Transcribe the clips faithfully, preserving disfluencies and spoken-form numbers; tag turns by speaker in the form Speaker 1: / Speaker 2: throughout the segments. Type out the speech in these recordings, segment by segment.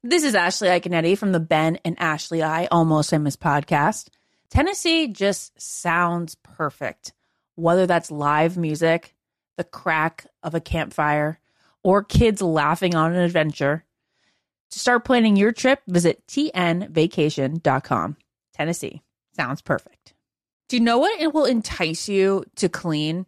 Speaker 1: This is Ashley Iaconetti from the Ben and Ashley I Almost Famous podcast. Tennessee just sounds perfect. Whether that's live music, the crack of a campfire, or kids laughing on an adventure. To start planning your trip, visit T N vacation dot com. Tennessee sounds perfect. Do you know what it will entice you to clean?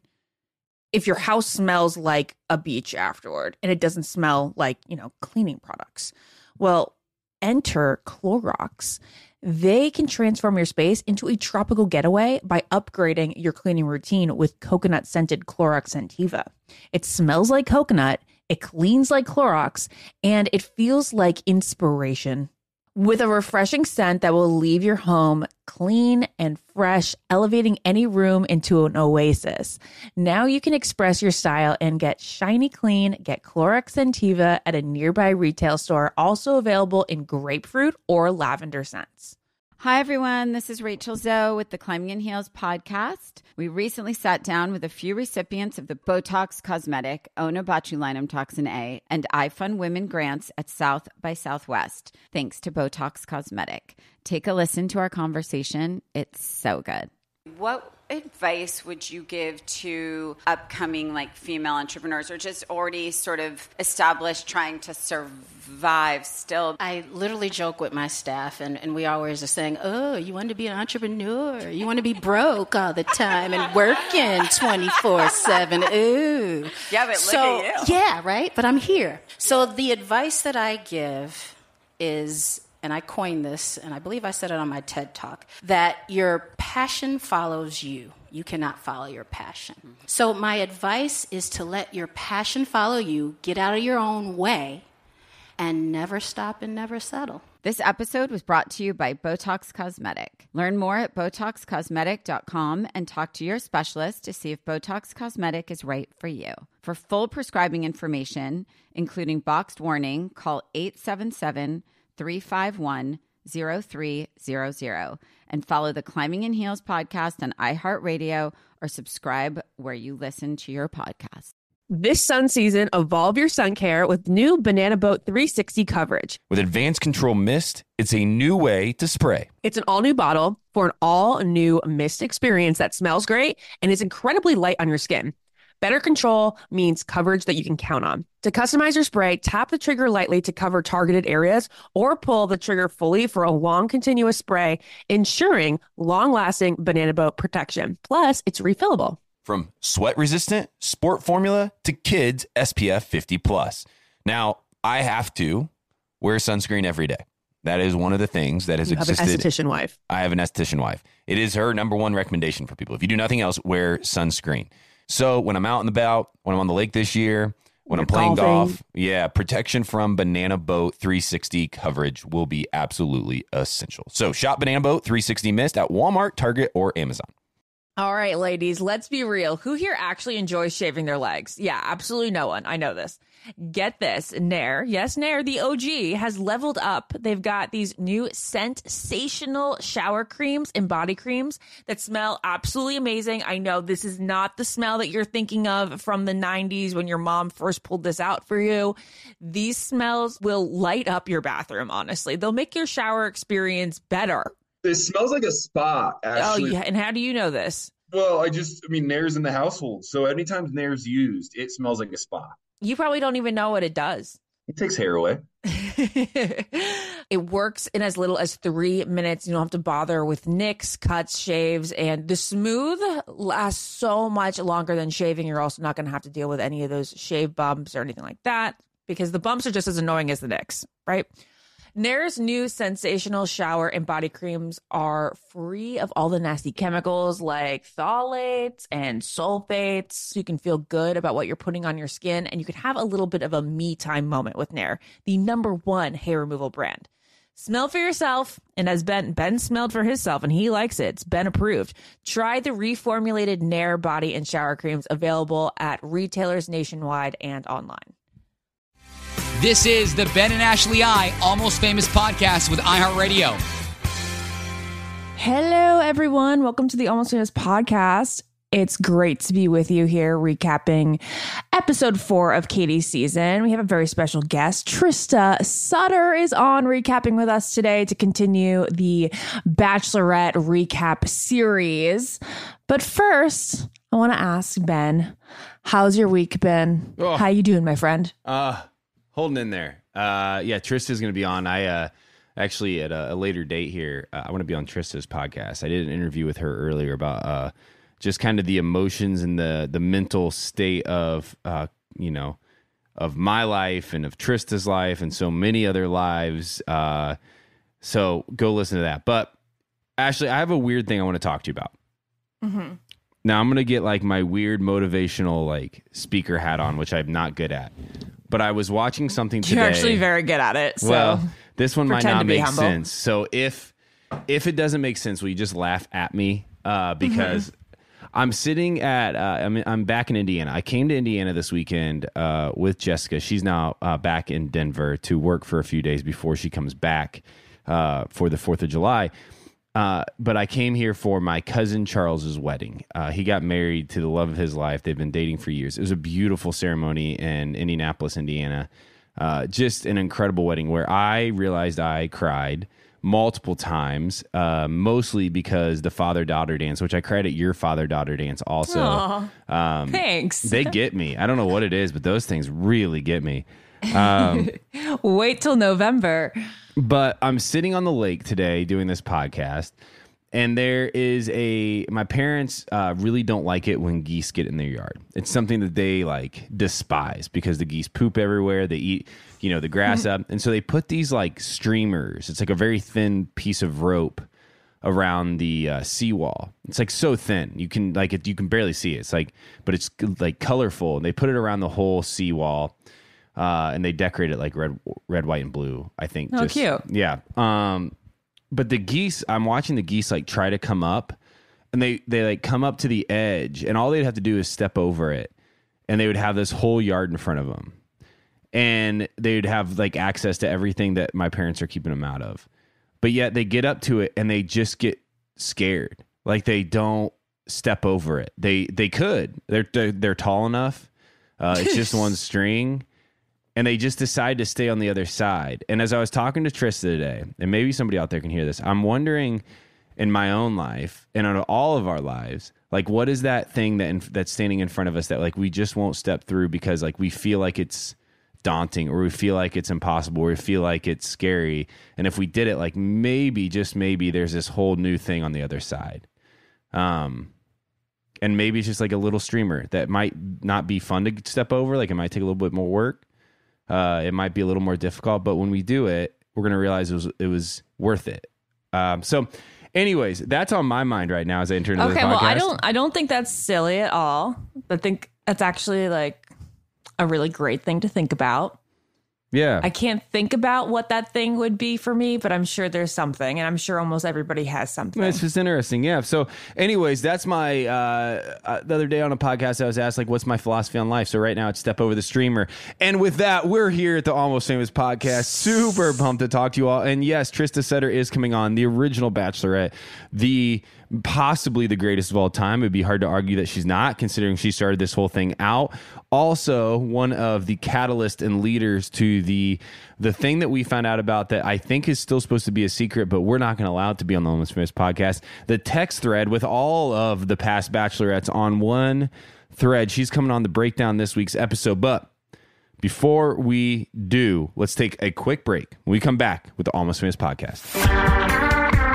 Speaker 1: If your house smells like a beach afterward and it doesn't smell like, you know, cleaning products. Well, enter Clorox. They can transform your space into a tropical getaway by upgrading your cleaning routine with coconut-scented Clorox Scentiva. It smells like coconut, it cleans like Clorox, and it feels like inspiration. With a refreshing scent that will leave your home clean and fresh, elevating any room into an oasis. Now you can express your style and get shiny clean. Get Clorox Scentiva at a nearby retail store, also available in grapefruit or lavender scents.
Speaker 2: Hi, everyone. This is Rachel Zoe with the Climbing in Heels podcast. We recently sat down with a few recipients of the Botox Cosmetic, Onabotulinum Toxin A, and iFund Women grants at South by Southwest, thanks to Botox Cosmetic. Take a listen to our conversation. It's so good. What advice would you give to upcoming like female entrepreneurs or just already sort of established trying to survive still?
Speaker 3: I literally joke with my staff and, and we always are saying, oh, you want to be an entrepreneur? You want to be broke all the time and working twenty-four seven. Ooh.
Speaker 2: Yeah, but
Speaker 3: so,
Speaker 2: look at you.
Speaker 3: Yeah, right? But I'm here. So the advice that I give is, and I coined this, and I believe I said it on my TED Talk, that your passion follows you. You cannot follow your passion. Mm-hmm. So my advice is to let your passion follow you, get out of your own way, and never stop and never settle.
Speaker 2: This episode was brought to you by Botox Cosmetic. Learn more at botox cosmetic dot com and talk to your specialist to see if Botox Cosmetic is right for you. For full prescribing information, including boxed warning, call eight seven seven, three five one, zero three zero zero and follow the Climbing in Heels podcast on iHeartRadio or subscribe where you listen to your podcast.
Speaker 4: This sun season, evolve your sun care with new Banana Boat three sixty coverage.
Speaker 5: With Advanced Control Mist, it's a new way to spray.
Speaker 4: It's an all-new bottle for an all-new mist experience that smells great and is incredibly light on your skin. Better control means coverage that you can count on. To customize your spray, tap the trigger lightly to cover targeted areas or pull the trigger fully for a long continuous spray, ensuring long-lasting Banana Boat protection. Plus, it's refillable.
Speaker 5: From sweat-resistant, sport formula to kids S P F fifty plus. Now, I have to wear sunscreen every day. That is one of the things that has
Speaker 4: you
Speaker 5: existed.
Speaker 4: You have an esthetician wife.
Speaker 5: I have an esthetician wife. It is her number one recommendation for people. If you do nothing else, wear sunscreen. So when I'm out and about, when I'm on the lake this year, when You're I'm playing golfing. golf, yeah, protection from Banana Boat three sixty coverage will be absolutely essential. So shop Banana Boat three sixty Mist at Walmart, Target, or Amazon.
Speaker 1: All right, ladies, let's be real. Who here actually enjoys shaving their legs? Yeah, absolutely no one. I know this. Get this. Nair, yes, Nair, the O G, has leveled up. They've got these new sensational shower creams and body creams that smell absolutely amazing. I know this is not the smell that you're thinking of from the nineties when your mom first pulled this out for you. These smells will light up your bathroom, honestly. They'll make your shower experience better.
Speaker 6: It smells like a spa, actually.
Speaker 1: Oh, yeah. And how do you know this?
Speaker 6: Well, I just, I mean, Nair's in the household. So anytime Nair's used, it smells like a spa.
Speaker 1: You probably don't even know what it does.
Speaker 6: It takes hair away.
Speaker 1: It works in as little as three minutes. You don't have to bother with nicks, cuts, shaves, and the smooth lasts so much longer than shaving. You're also not going to have to deal with any of those shave bumps or anything like that because the bumps are just as annoying as the nicks, right? Nair's new sensational shower and body creams are free of all the nasty chemicals like phthalates and sulfates. So you can feel good about what you're putting on your skin, and you can have a little bit of a me time moment with Nair, the number one hair removal brand. Smell for yourself, and as Ben Ben smelled for himself, and he likes it. It's Ben approved. Try the reformulated Nair body and shower creams available at retailers nationwide and online.
Speaker 7: This is the Ben and Ashley I Almost Famous podcast with iHeartRadio.
Speaker 1: Hello, everyone. Welcome to the Almost Famous podcast. It's great to be with you here, recapping episode four of Katie's season. We have a very special guest. Trista Sutter is on recapping with us today to continue the Bachelorette recap series. But first, I want to ask Ben, how's your week been?
Speaker 5: Oh.
Speaker 1: How you doing, my friend?
Speaker 5: Uh, holding in there. Uh, yeah, Trista's going to be on. I uh, actually, at a, a later date here, uh, I want to be on Trista's podcast. I did an interview with her earlier about uh, just kind of the emotions and the the mental state of, uh, you know, of my life and of Trista's life and so many other lives. Uh, so go listen to that. But Ashley, I have a weird thing I want to talk to you about.
Speaker 1: Mm-hmm.
Speaker 5: Now I'm going to get like my weird motivational like speaker hat on, which I'm not good at. But I was watching something today.
Speaker 1: You're actually very good at it. So
Speaker 5: well, this one might
Speaker 1: pretend
Speaker 5: not
Speaker 1: to be
Speaker 5: make
Speaker 1: humble.
Speaker 5: sense. So if if it doesn't make sense, will you just laugh at me? Uh, because
Speaker 1: Mm-hmm.
Speaker 5: I'm sitting at uh, I'm I'm back in Indiana. I came to Indiana this weekend uh, with Jessica. She's now uh, back in Denver to work for a few days before she comes back uh, for the fourth of July. Uh, but I came here for my cousin Charles's wedding. Uh, he got married to the love of his life. They've been dating for years. It was a beautiful ceremony in Indianapolis, Indiana. Uh, just an incredible wedding where I realized I cried multiple times, uh, mostly because the father-daughter dance, which I cried at your father-daughter dance also.
Speaker 1: Aw,
Speaker 5: Um,
Speaker 1: thanks.
Speaker 5: They get me. I don't know what it is, but those things really get me. Um,
Speaker 1: Wait till November.
Speaker 5: But I'm sitting on the lake today doing this podcast, and there is a, my parents uh, really don't like it when geese get in their yard. It's something that they like despise because the geese poop everywhere. They eat, you know, the grass up. And so they put these like streamers. It's like a very thin piece of rope around the uh, seawall. It's like so thin. You can like it, you can barely see it. It's like, but it's like colorful. And they put it around the whole seawall. Uh, and they decorate it like red, red, white, and blue. I think.
Speaker 1: Oh,
Speaker 5: just,
Speaker 1: cute.
Speaker 5: Yeah. Um, but the geese, I'm watching the geese like try to come up, and they they like come up to the edge, and all they'd have to do is step over it, and they would have this whole yard in front of them, and they would have like access to everything that my parents are keeping them out of. But yet they get up to it, and they just get scared. Like they don't step over it. They they could. They're they're, they're tall enough. Uh, it's just one string. And they just decide to stay on the other side. And as I was talking to Trista today, and maybe somebody out there can hear this, I'm wondering in my own life and in all of our lives, like what is that thing that in, that's standing in front of us that like we just won't step through because like we feel like it's daunting or we feel like it's impossible or we feel like it's scary. And if we did it, like maybe, just maybe there's this whole new thing on the other side. Um, and maybe it's just like a little streamer that might not be fun to step over. Like it might take a little bit more work. Uh, it might be a little more difficult, but when we do it, we're going to realize it was it was worth it. Um, so, anyways, that's on my mind right now as I enter into the podcast.
Speaker 1: Okay, well, I don't, I don't think that's silly at all. I think that's actually like a really great thing to think about.
Speaker 5: Yeah,
Speaker 1: I can't think about what that thing would be for me, but I'm sure there's something, and I'm sure almost everybody has something.
Speaker 5: it's just interesting. Yeah. So, anyways, that's my uh, uh, the other day on a podcast I was asked like, what's my philosophy on life? So right now it's step over the streamer. And with that, we're here at the Almost Famous podcast. Super pumped to talk to you all. And yes, Trista Sutter is coming on, the original Bachelorette, the possibly the greatest of all time. It'd be hard to argue that she's not, considering she started this whole thing out. Also, one of the catalysts and leaders to the the thing that we found out about that I think is still supposed to be a secret, but we're not going to allow it to be on the Almost Famous podcast. The text thread with all of the past Bachelorettes on one thread. She's coming on to break down this week's episode. But before we do, let's take a quick break. When we come back with the Almost Famous podcast.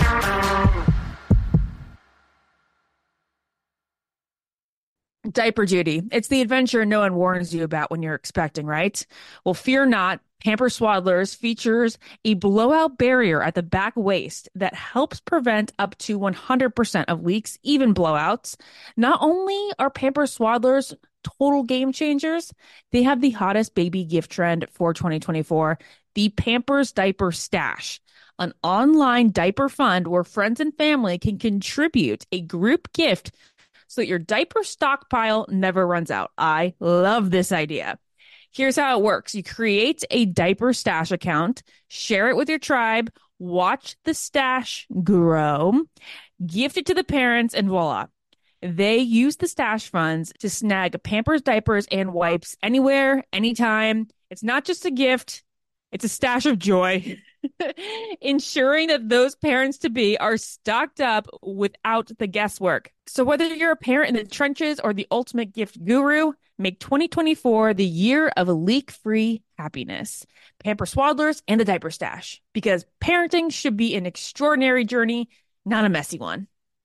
Speaker 1: Diaper duty. It's the adventure no one warns you about when you're expecting, right? Well, fear not. Pamper Swaddlers features a blowout barrier at the back waist that helps prevent up to one hundred percent of leaks, even blowouts. Not only are Pamper Swaddlers total game changers, they have the hottest baby gift trend for twenty twenty-four, the Pampers Diaper Stash, an online diaper fund where friends and family can contribute a group gift so that your diaper stockpile never runs out. I love this idea. Here's how it works. You create a diaper stash account, share it with your tribe, watch the stash grow, gift it to the parents, and voila. They use the stash funds to snag Pampers, diapers, and wipes anywhere, anytime. It's not just a gift, it's a stash of joy. Ensuring that those parents-to-be are stocked up without the guesswork. So whether you're a parent in the trenches or the ultimate gift guru, make twenty twenty-four the year of leak-free happiness. Pampers Swaddlers and the Diaper Stash. Because parenting should be an extraordinary journey, not a messy one.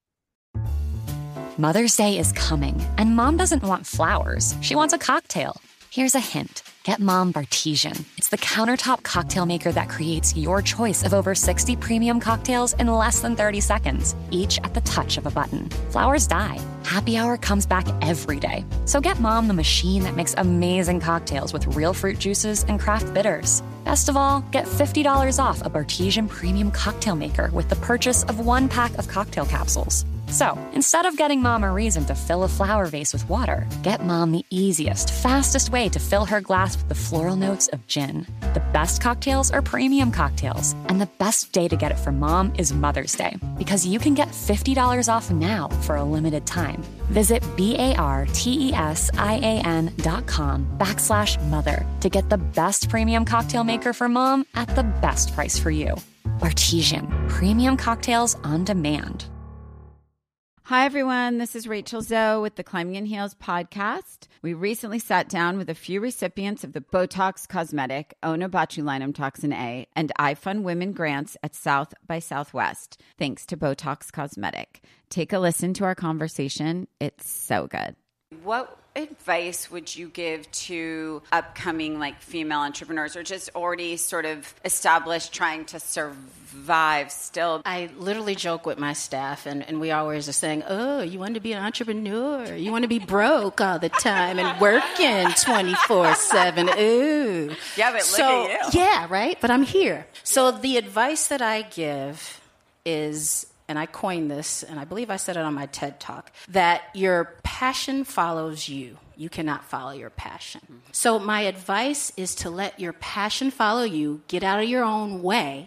Speaker 8: Mother's Day is coming, and Mom doesn't want flowers. She wants a cocktail. Here's a hint. Get Mom Bartesian. It's the countertop cocktail maker that creates your choice of over sixty premium cocktails in less than thirty seconds, each at the touch of a button. Flowers die. Happy Hour comes back every day. So get Mom the machine that makes amazing cocktails with real fruit juices and craft bitters. Best of all, get fifty dollars off a Bartesian premium cocktail maker with the purchase of one pack of cocktail capsules. So, instead of getting Mom a reason to fill a flower vase with water, get Mom the easiest, fastest way to fill her glass with the floral notes of gin. The best cocktails are premium cocktails, and the best day to get it for Mom is Mother's Day, because you can get fifty dollars off now for a limited time. Visit B-A-R-T-E-S-I-A-N dot com backslash mother to get the best premium cocktail maker for Mom at the best price for you. Bartesian, premium cocktails on demand.
Speaker 2: Hi, everyone. This is Rachel Zoe with the Climbing in Heels podcast. We recently sat down with a few recipients of the Botox Cosmetic, Onabotulinum Toxin A, and iFund Women grants at South by Southwest, thanks to Botox Cosmetic. Take a listen to our conversation. It's so good.
Speaker 9: What advice would you give to upcoming like female entrepreneurs or just already sort of established trying to survive still?
Speaker 3: I literally joke with my staff, and, and we always are saying, oh, you want to be an entrepreneur. You want to be broke all the time and working twenty-four seven. Ooh.
Speaker 9: Yeah, but look
Speaker 3: so,
Speaker 9: at you.
Speaker 3: Yeah, right? But I'm here. So the advice that I give is, and I coined this, and I believe I said it on my TED Talk, that your passion follows you. You cannot follow your passion. Mm-hmm. So my advice is to let your passion follow you, get out of your own way,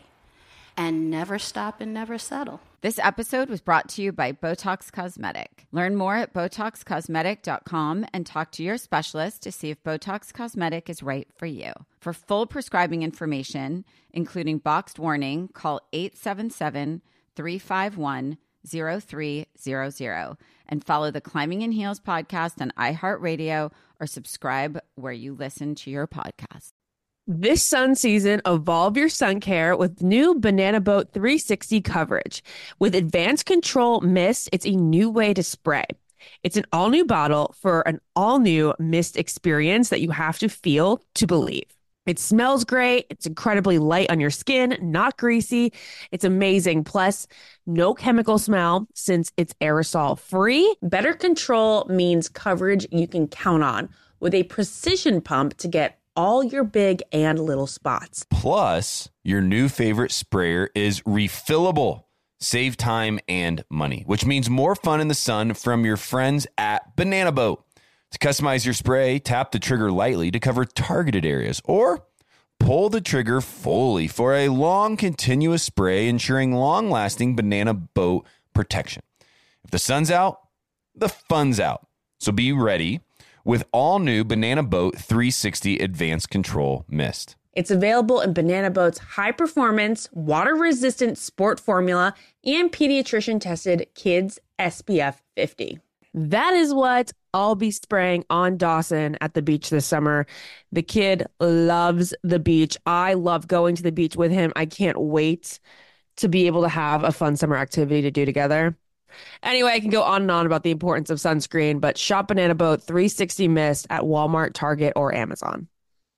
Speaker 3: and never stop and never settle.
Speaker 2: This episode was brought to you by Botox Cosmetic. Learn more at Botox Cosmetic dot com and talk to your specialist to see if Botox Cosmetic is right for you. For full prescribing information, including boxed warning, call eight seven seven, three five one, zero three zero zero and follow the Climbing in Heels podcast on iHeartRadio or subscribe where you listen to your podcast.
Speaker 4: This sun season, evolve your sun care with new Banana Boat three sixty coverage. With advanced control mist, it's a new way to spray. It's an all-new bottle for an all-new mist experience that you have to feel to believe. It smells great. It's incredibly light on your skin, not greasy. It's amazing. Plus, no chemical smell since it's aerosol free. Better control means coverage you can count on with a precision pump to get all your big and little spots.
Speaker 5: Plus, your new favorite sprayer is refillable. Save time and money, which means more fun in the sun from your friends at Banana Boat. To customize your spray, tap the trigger lightly to cover targeted areas, or pull the trigger fully for a long, continuous spray, ensuring long-lasting Banana Boat protection. If the sun's out, the fun's out. So be ready with all new Banana Boat three sixty Advanced Control Mist.
Speaker 4: It's available in Banana Boat's high-performance, water-resistant sport formula and pediatrician-tested Kids S P F fifty. That is what I'll be spraying on Dawson at the beach this summer. The kid loves the beach. I love going to the beach with him. I can't wait to be able to have a fun summer activity to do together. Anyway, I can go on and on about the importance of sunscreen, but shop Banana Boat three sixty Mist at Walmart, Target, or Amazon.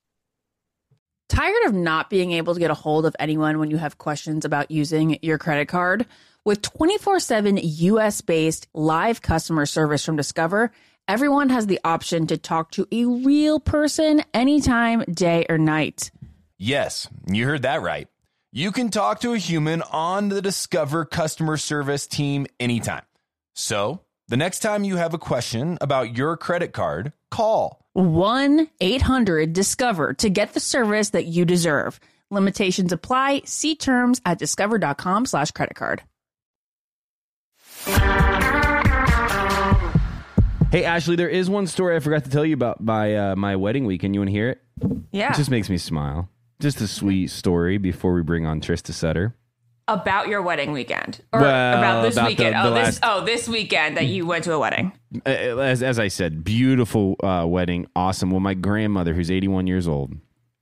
Speaker 1: Tired of not being able to get a hold of anyone when you have questions about using your credit card? With twenty-four seven U S-based live customer service from Discover, everyone has the option to talk to a real person anytime, day or night.
Speaker 5: Yes, you heard that right. You can talk to a human on the Discover customer service team anytime. So, the next time you have a question about your credit card, call
Speaker 1: one eight hundred discover to get the service that you deserve. Limitations apply. See terms at discover.com slash credit card.
Speaker 5: Hey, Ashley, there is one story I forgot to tell you about my uh, my wedding weekend. You want to hear it?
Speaker 1: Yeah.
Speaker 5: It just makes me smile. Just a sweet story before we bring on Trista Sutter.
Speaker 1: About your wedding weekend, or
Speaker 5: Well,
Speaker 1: about this
Speaker 5: about
Speaker 1: weekend?
Speaker 5: the- the
Speaker 1: oh, this
Speaker 5: last-
Speaker 1: oh this weekend that you went to a wedding.
Speaker 5: Uh, As as I said, beautiful uh, wedding, awesome. Well, my grandmother, who's eighty-one years old,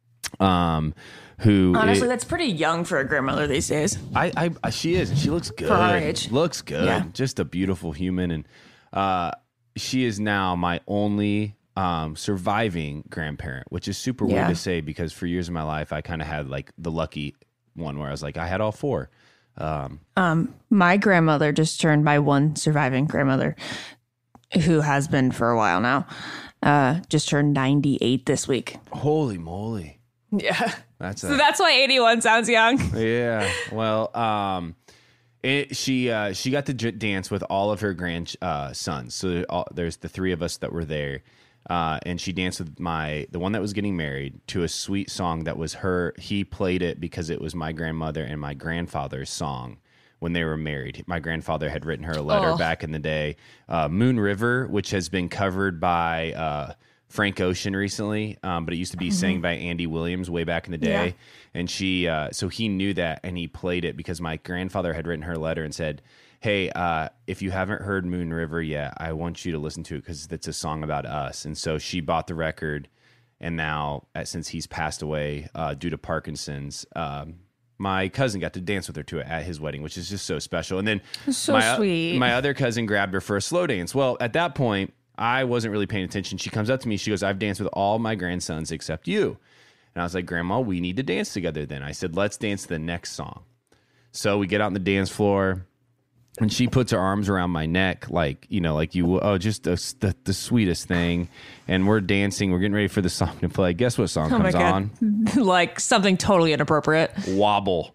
Speaker 5: um, who
Speaker 1: Honestly,
Speaker 5: it-
Speaker 1: that's pretty young for a grandmother these days.
Speaker 5: I, I she is, and she looks good.
Speaker 1: For our age.
Speaker 5: Looks good.
Speaker 1: Yeah.
Speaker 5: Just a beautiful human, and uh, she is now my only um, surviving grandparent, which is super
Speaker 1: Yeah.
Speaker 5: weird to say because for years of my life, I kind of had like the lucky one where I was like, I had all four. Um,
Speaker 1: Um, my grandmother just turned my one surviving grandmother, who has been for a while now, uh, just turned ninety-eight this week.
Speaker 5: holy moly.
Speaker 1: Yeah.
Speaker 5: That's a,
Speaker 1: So that's why eighty-one sounds young.
Speaker 5: yeah. Well, um, it, she uh, she got to j- dance with all of her grand uh, sons. So all, there's the three of us that were there, uh, and she danced with my the one that was getting married to a sweet song that was her. He played it because it was my grandmother and my grandfather's song when they were married. My grandfather had written her a letter
Speaker 1: Oh.
Speaker 5: back in the day, uh, Moon River, which has been covered by uh, Frank Ocean recently, um, but it used to be sang by Andy Williams way back in the day.
Speaker 1: Yeah.
Speaker 5: And she, uh, so he knew that, and he played it because my grandfather had written her a letter and said, "Hey, uh, if you haven't heard Moon River yet, I want you to listen to it because it's a song about us." And so she bought the record, and now, uh, since he's passed away uh, due to Parkinson's, um, my cousin got to dance with her to it at his wedding, which is just so special. And then
Speaker 1: So
Speaker 5: my,
Speaker 1: sweet.
Speaker 5: my other cousin grabbed her for a slow dance. Well, at that point, I wasn't really paying attention. She comes up to me. She goes, "I've danced with all my grandsons except you." And I was like, "Grandma, we need to dance together then." I said, "Let's dance the next song." So we get out on the dance floor, and she puts her arms around my neck like, you know, like you, oh, just the, the, the sweetest thing. And we're dancing. We're getting ready for the song to play. Guess what song
Speaker 1: Oh my
Speaker 5: comes
Speaker 1: God.
Speaker 5: on?
Speaker 1: Like something totally inappropriate.
Speaker 5: Wobble.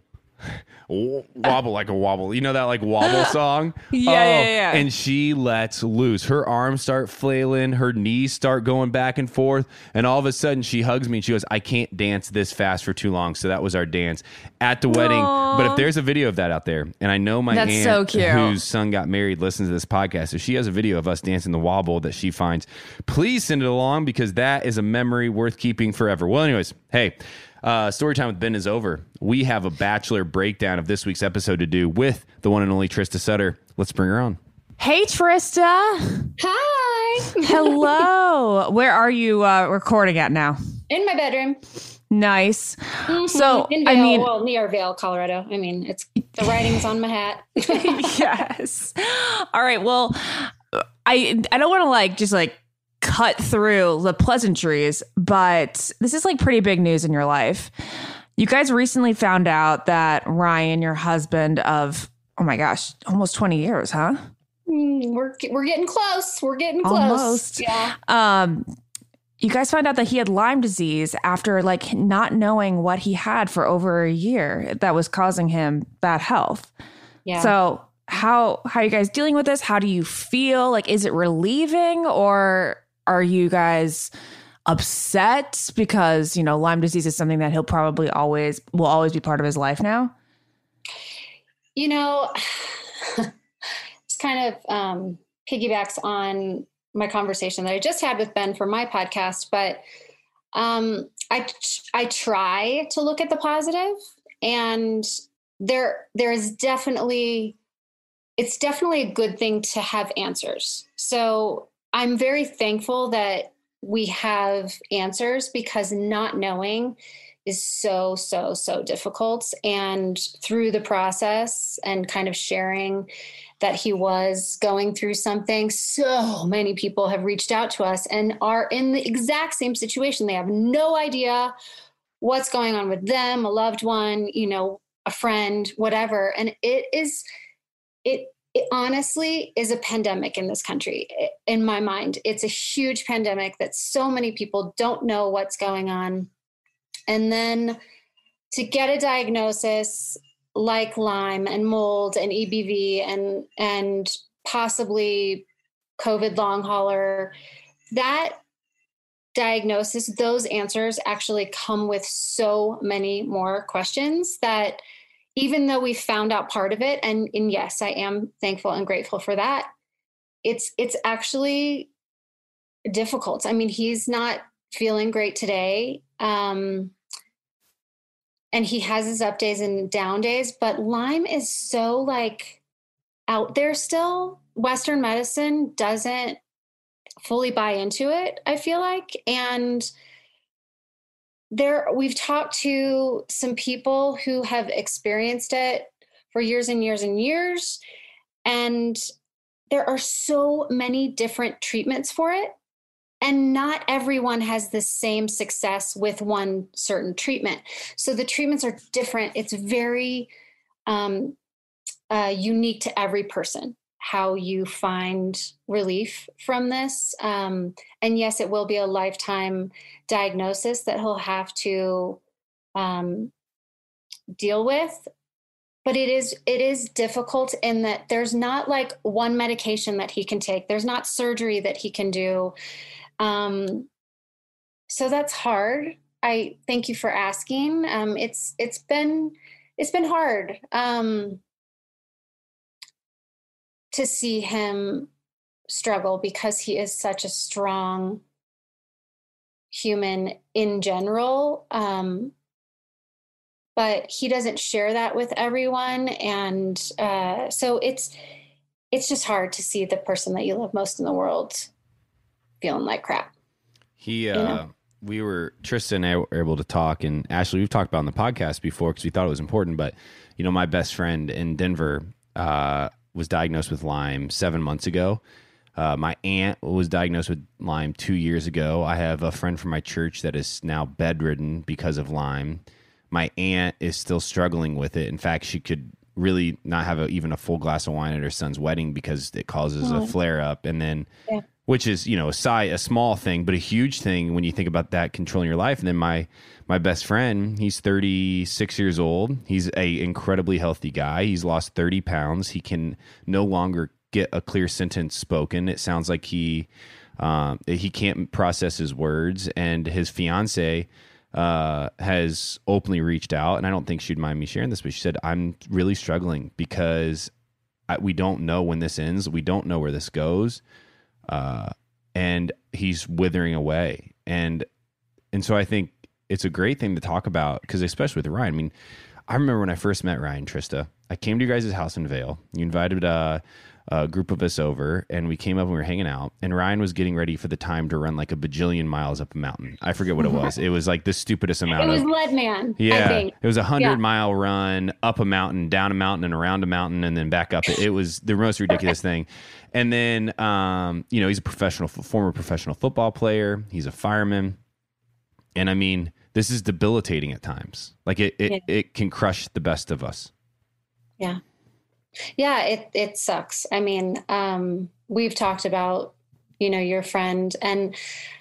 Speaker 5: Wobble like a wobble. You know that like wobble song?
Speaker 1: Yeah, yeah, yeah.
Speaker 5: And she lets loose. Her arms start flailing. Her knees start going back and forth. And all of a sudden she hugs me and she goes, "I can't dance this fast for too long." So that was our dance at the wedding.
Speaker 1: Aww.
Speaker 5: But if there's a video of that out there, and I know my
Speaker 1: That's
Speaker 5: aunt
Speaker 1: so cute.
Speaker 5: whose son got married listens to this podcast, if she has a video of us dancing the wobble that she finds, please send it along because that is a memory worth keeping forever. Well, anyways, hey, Uh, story time with Ben is over. We have a Bachelor breakdown of this week's episode to do with the one and only Trista Sutter. Let's bring her on.
Speaker 1: Hey, Trista.
Speaker 10: Hi.
Speaker 1: Hello. Where are you uh, recording at now?
Speaker 10: In my bedroom.
Speaker 1: Nice.
Speaker 10: Mhm.
Speaker 1: So,
Speaker 10: in
Speaker 1: I
Speaker 10: Vail,
Speaker 1: mean,
Speaker 10: well, near Vail, Colorado. I mean, it's the writing's on my hat.
Speaker 1: yes. All right. Well, I I don't want to like just like cut through the pleasantries, but this is like pretty big news in your life. You guys recently found out that Ryan, your husband of, oh my gosh, almost twenty years, huh?
Speaker 10: Mm, we're we're getting close. We're getting close.
Speaker 1: Almost.
Speaker 10: Yeah.
Speaker 1: Um, you guys found out that he had Lyme disease after like not knowing what he had for over a year that was causing him bad health.
Speaker 10: Yeah.
Speaker 1: So how how are you guys dealing with this? How do you feel? Like, is it relieving, or are you guys upset because, you know, Lyme disease is something that he'll probably always will always be part of his life now?
Speaker 10: You know, it's kind of um, piggybacks on my conversation that I just had with Ben for my podcast, but um, I I try to look at the positive, and there there is definitely it's definitely a good thing to have answers. So I'm very thankful that we have answers because not knowing is so, so, so difficult. And through the process and kind of sharing that he was going through something, so many people have reached out to us and are in the exact same situation. They have no idea what's going on with them, a loved one, you know, a friend, whatever. And it is, it, It honestly is a pandemic in this country. In my mind, it's a huge pandemic that so many people don't know what's going on. And then to get a diagnosis like Lyme and mold and E B V and, and possibly COVID long hauler, that diagnosis, those answers actually come with so many more questions that even though we found out part of it, and, and yes, I am thankful and grateful for that, it's it's actually difficult. I mean, he's not feeling great today. Um, and he has his up days and down days, but Lyme is so like out there still. Western medicine doesn't fully buy into it, I feel like. And there, we've talked to some people who have experienced it for years and years and years. And there are so many different treatments for it. And not everyone has the same success with one certain treatment. So the treatments are different. It's very um, uh, unique to every person, how you find relief from this. Um, and yes, it will be a lifetime diagnosis that he'll have to um, deal with. But it is it is difficult in that there's not like one medication that he can take. There's not surgery that he can do. Um, so that's hard. I thank you for asking. Um, it's it's been it's been hard um, to see him struggle because he is such a strong human in general. Um, but he doesn't share that with everyone. And uh, so it's, it's just hard to see the person that you love most in the world feeling like crap.
Speaker 5: He, uh,
Speaker 10: you know?
Speaker 5: we were, Tristan and I were able to talk, and Ashley, we've talked about on the podcast before because we thought it was important, but you know, my best friend in Denver uh, was diagnosed with Lyme seven months ago. Uh, my aunt was diagnosed with Lyme two years ago. I have a friend from my church that is now bedridden because of Lyme. My aunt is still struggling with it. In fact, she could really not have a, even a full glass of wine at her son's wedding because it causes oh. a flare up. And then, yeah. which is, you know, a, side, a small thing, but a huge thing when you think about that controlling your life. And then my, my best friend, he's thirty-six years old. He's a incredibly healthy guy. He's lost thirty pounds. He can no longer get a clear sentence spoken. It sounds like he, um, he can't process his words, and his fiance, uh, has openly reached out, and I don't think she'd mind me sharing this, but she said, I'm really struggling because I, we don't know when this ends. We don't know where this goes. Uh, and he's withering away. And, and so I think it's a great thing to talk about, because especially with Ryan, I mean, I remember when I first met Ryan, Trista, I came to you guys' house in Vail. You invited, uh, a group of us over, and we came up and we were hanging out, and Ryan was getting ready for the time to run like a bajillion miles up a mountain. I forget what it was. It was like the stupidest amount.
Speaker 10: It was
Speaker 5: of,
Speaker 10: Lead Man.
Speaker 5: Yeah.
Speaker 10: I think.
Speaker 5: It was a hundred
Speaker 10: yeah.
Speaker 5: mile run up a mountain, down a mountain, and around a mountain, and then back up. It, it was the most ridiculous thing. And then, um, you know, he's a professional, former professional football player. He's a fireman. And I mean, this is debilitating at times. Like it, it,
Speaker 10: yeah.
Speaker 5: it can crush the best of us.
Speaker 10: Yeah. Yeah, it, it sucks. I mean, um, we've talked about, you know, your friend, and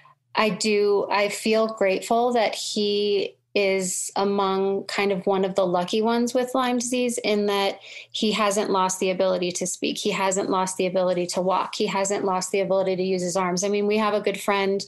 Speaker 10: I do, I feel grateful that he is among kind of one of the lucky ones with Lyme disease, in that he hasn't lost the ability to speak. He hasn't lost the ability to walk. He hasn't lost the ability to use his arms. I mean, we have a good friend,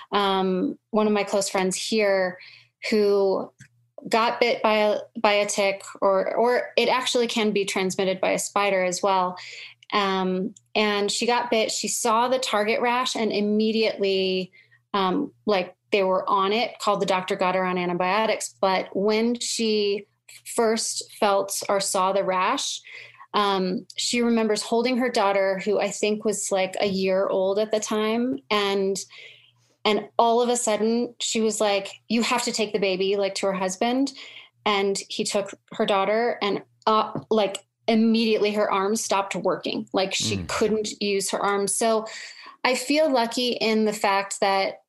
Speaker 10: um, one of my close friends here, who got bit by a, by a tick, or, or it actually can be transmitted by a spider as well. Um, and she got bit, she saw the target rash, and immediately, um, like they were on it, called the doctor, got her on antibiotics. But when she first felt or saw the rash, um, she remembers holding her daughter, who I think was like a year old at the time. And And all of a sudden she was like, you have to take the baby, like to her husband. And he took her daughter, and uh, like immediately her arms stopped working. Like she mm. couldn't use her arms. So I feel lucky in the fact that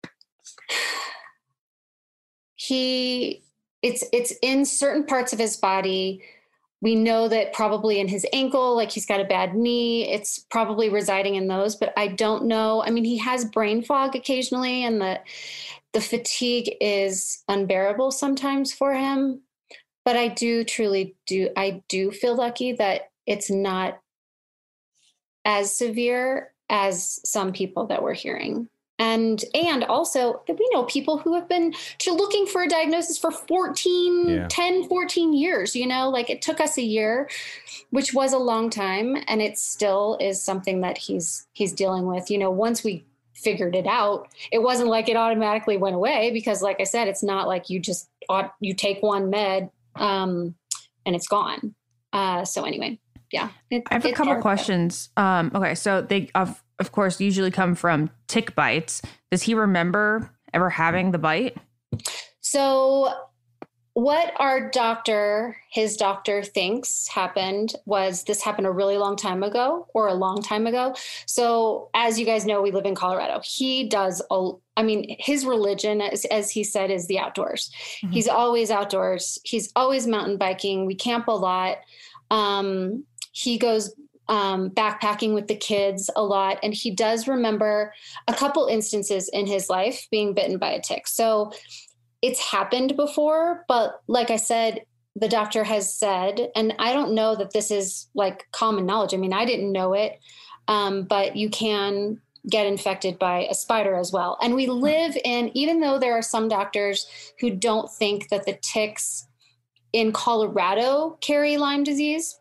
Speaker 10: he, it's, it's in certain parts of his body. We know that probably in his ankle, like he's got a bad knee, it's probably residing in those, but I don't know. I mean, he has brain fog occasionally, and the, the fatigue is unbearable sometimes for him. But I do truly do, I do feel lucky that it's not as severe as some people that we're hearing. And, and also we know people who have been to looking for a diagnosis for fourteen, yeah. ten, fourteen years, you know, like it took us a year, which was a long time. And it still is something that he's, he's dealing with. You know, once we figured it out. It wasn't like it automatically went away because, like I said, it's not like you just, you take one med um, and it's gone. Uh, so anyway, yeah. It,
Speaker 1: I have a couple questions. Um, okay. So they, of, of course, usually come from tick bites. Does he remember ever having the bite?
Speaker 10: So what our doctor, his doctor thinks happened was this happened a really long time ago or a long time ago. So as you guys know, we live in Colorado. He does, a, I mean, his religion, as, as he said, is the outdoors. Mm-hmm. He's always outdoors. He's always mountain biking. We camp a lot. Um, he goes um, backpacking with the kids a lot. And he does remember a couple instances in his life being bitten by a tick. So it's happened before, but like I said, the doctor has said, and I don't know that this is like common knowledge. I mean, I didn't know it, um, but you can get infected by a spider as well. And we live in, even though there are some doctors who don't think that the ticks in Colorado carry Lyme disease,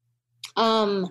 Speaker 10: um,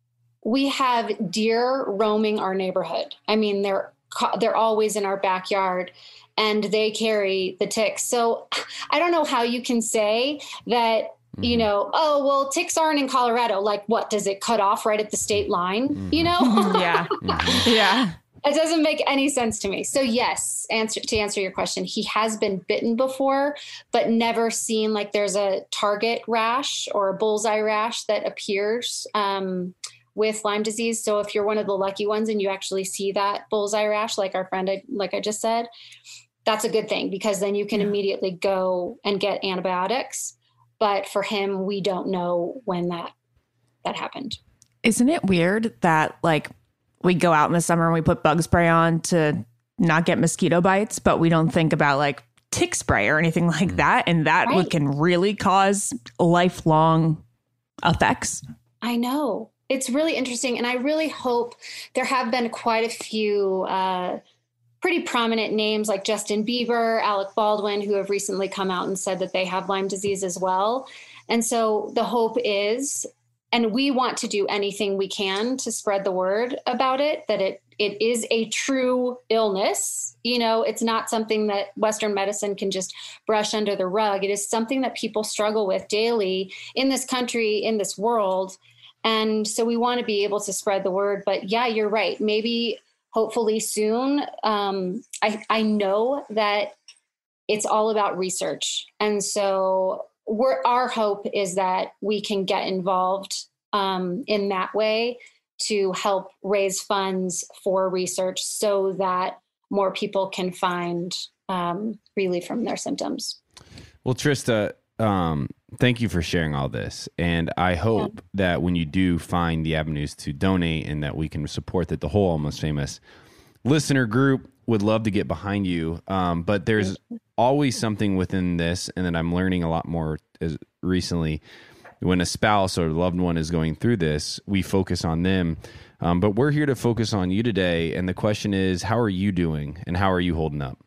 Speaker 10: we have deer roaming our neighborhood. I mean, they're they're always in our backyard. And they carry the ticks. So I don't know how you can say that, you know, oh, well, ticks aren't in Colorado. Like, what, does it cut off right at the state line? Mm-hmm. You know?
Speaker 1: Yeah. Mm-hmm. Yeah.
Speaker 10: It doesn't make any sense to me. So yes, answer to answer your question, he has been bitten before, but never seen like there's a target rash or a bullseye rash that appears um, with Lyme disease. So if you're one of the lucky ones and you actually see that bullseye rash, like our friend, I, like I just said, that's a good thing because then you can yeah. immediately go and get antibiotics. But for him, we don't know when that that happened.
Speaker 1: Isn't it weird that like we go out in the summer and we put bug spray on to not get mosquito bites, but we don't think about like tick spray or anything like that. And that right. can really cause lifelong effects.
Speaker 10: I know. It's really interesting. And I really hope there have been quite a few uh, pretty prominent names like Justin Bieber, Alec Baldwin, who have recently come out and said that they have Lyme disease as well. And so the hope is, and we want to do anything we can to spread the word about it, that it it is a true illness. You know, it's not something that Western medicine can just brush under the rug. It is something that people struggle with daily in this country, in this world. And so we want to be able to spread the word. But yeah, you're right. Maybe hopefully soon. Um, I, I know that it's all about research. And so we're, our hope is that we can get involved um, in that way to help raise funds for research so that more people can find um, relief from their symptoms.
Speaker 5: Well, Trista, um, thank you for sharing all this. And I hope yeah. that when you do find the avenues to donate and that we can support that the whole Almost Famous listener group would love to get behind you. Um, but there's always something within this, and then I'm learning a lot more as recently. When a spouse or loved one is going through this, we focus on them. Um, but we're here to focus on you today. And the question is, how are you doing and how are you holding up?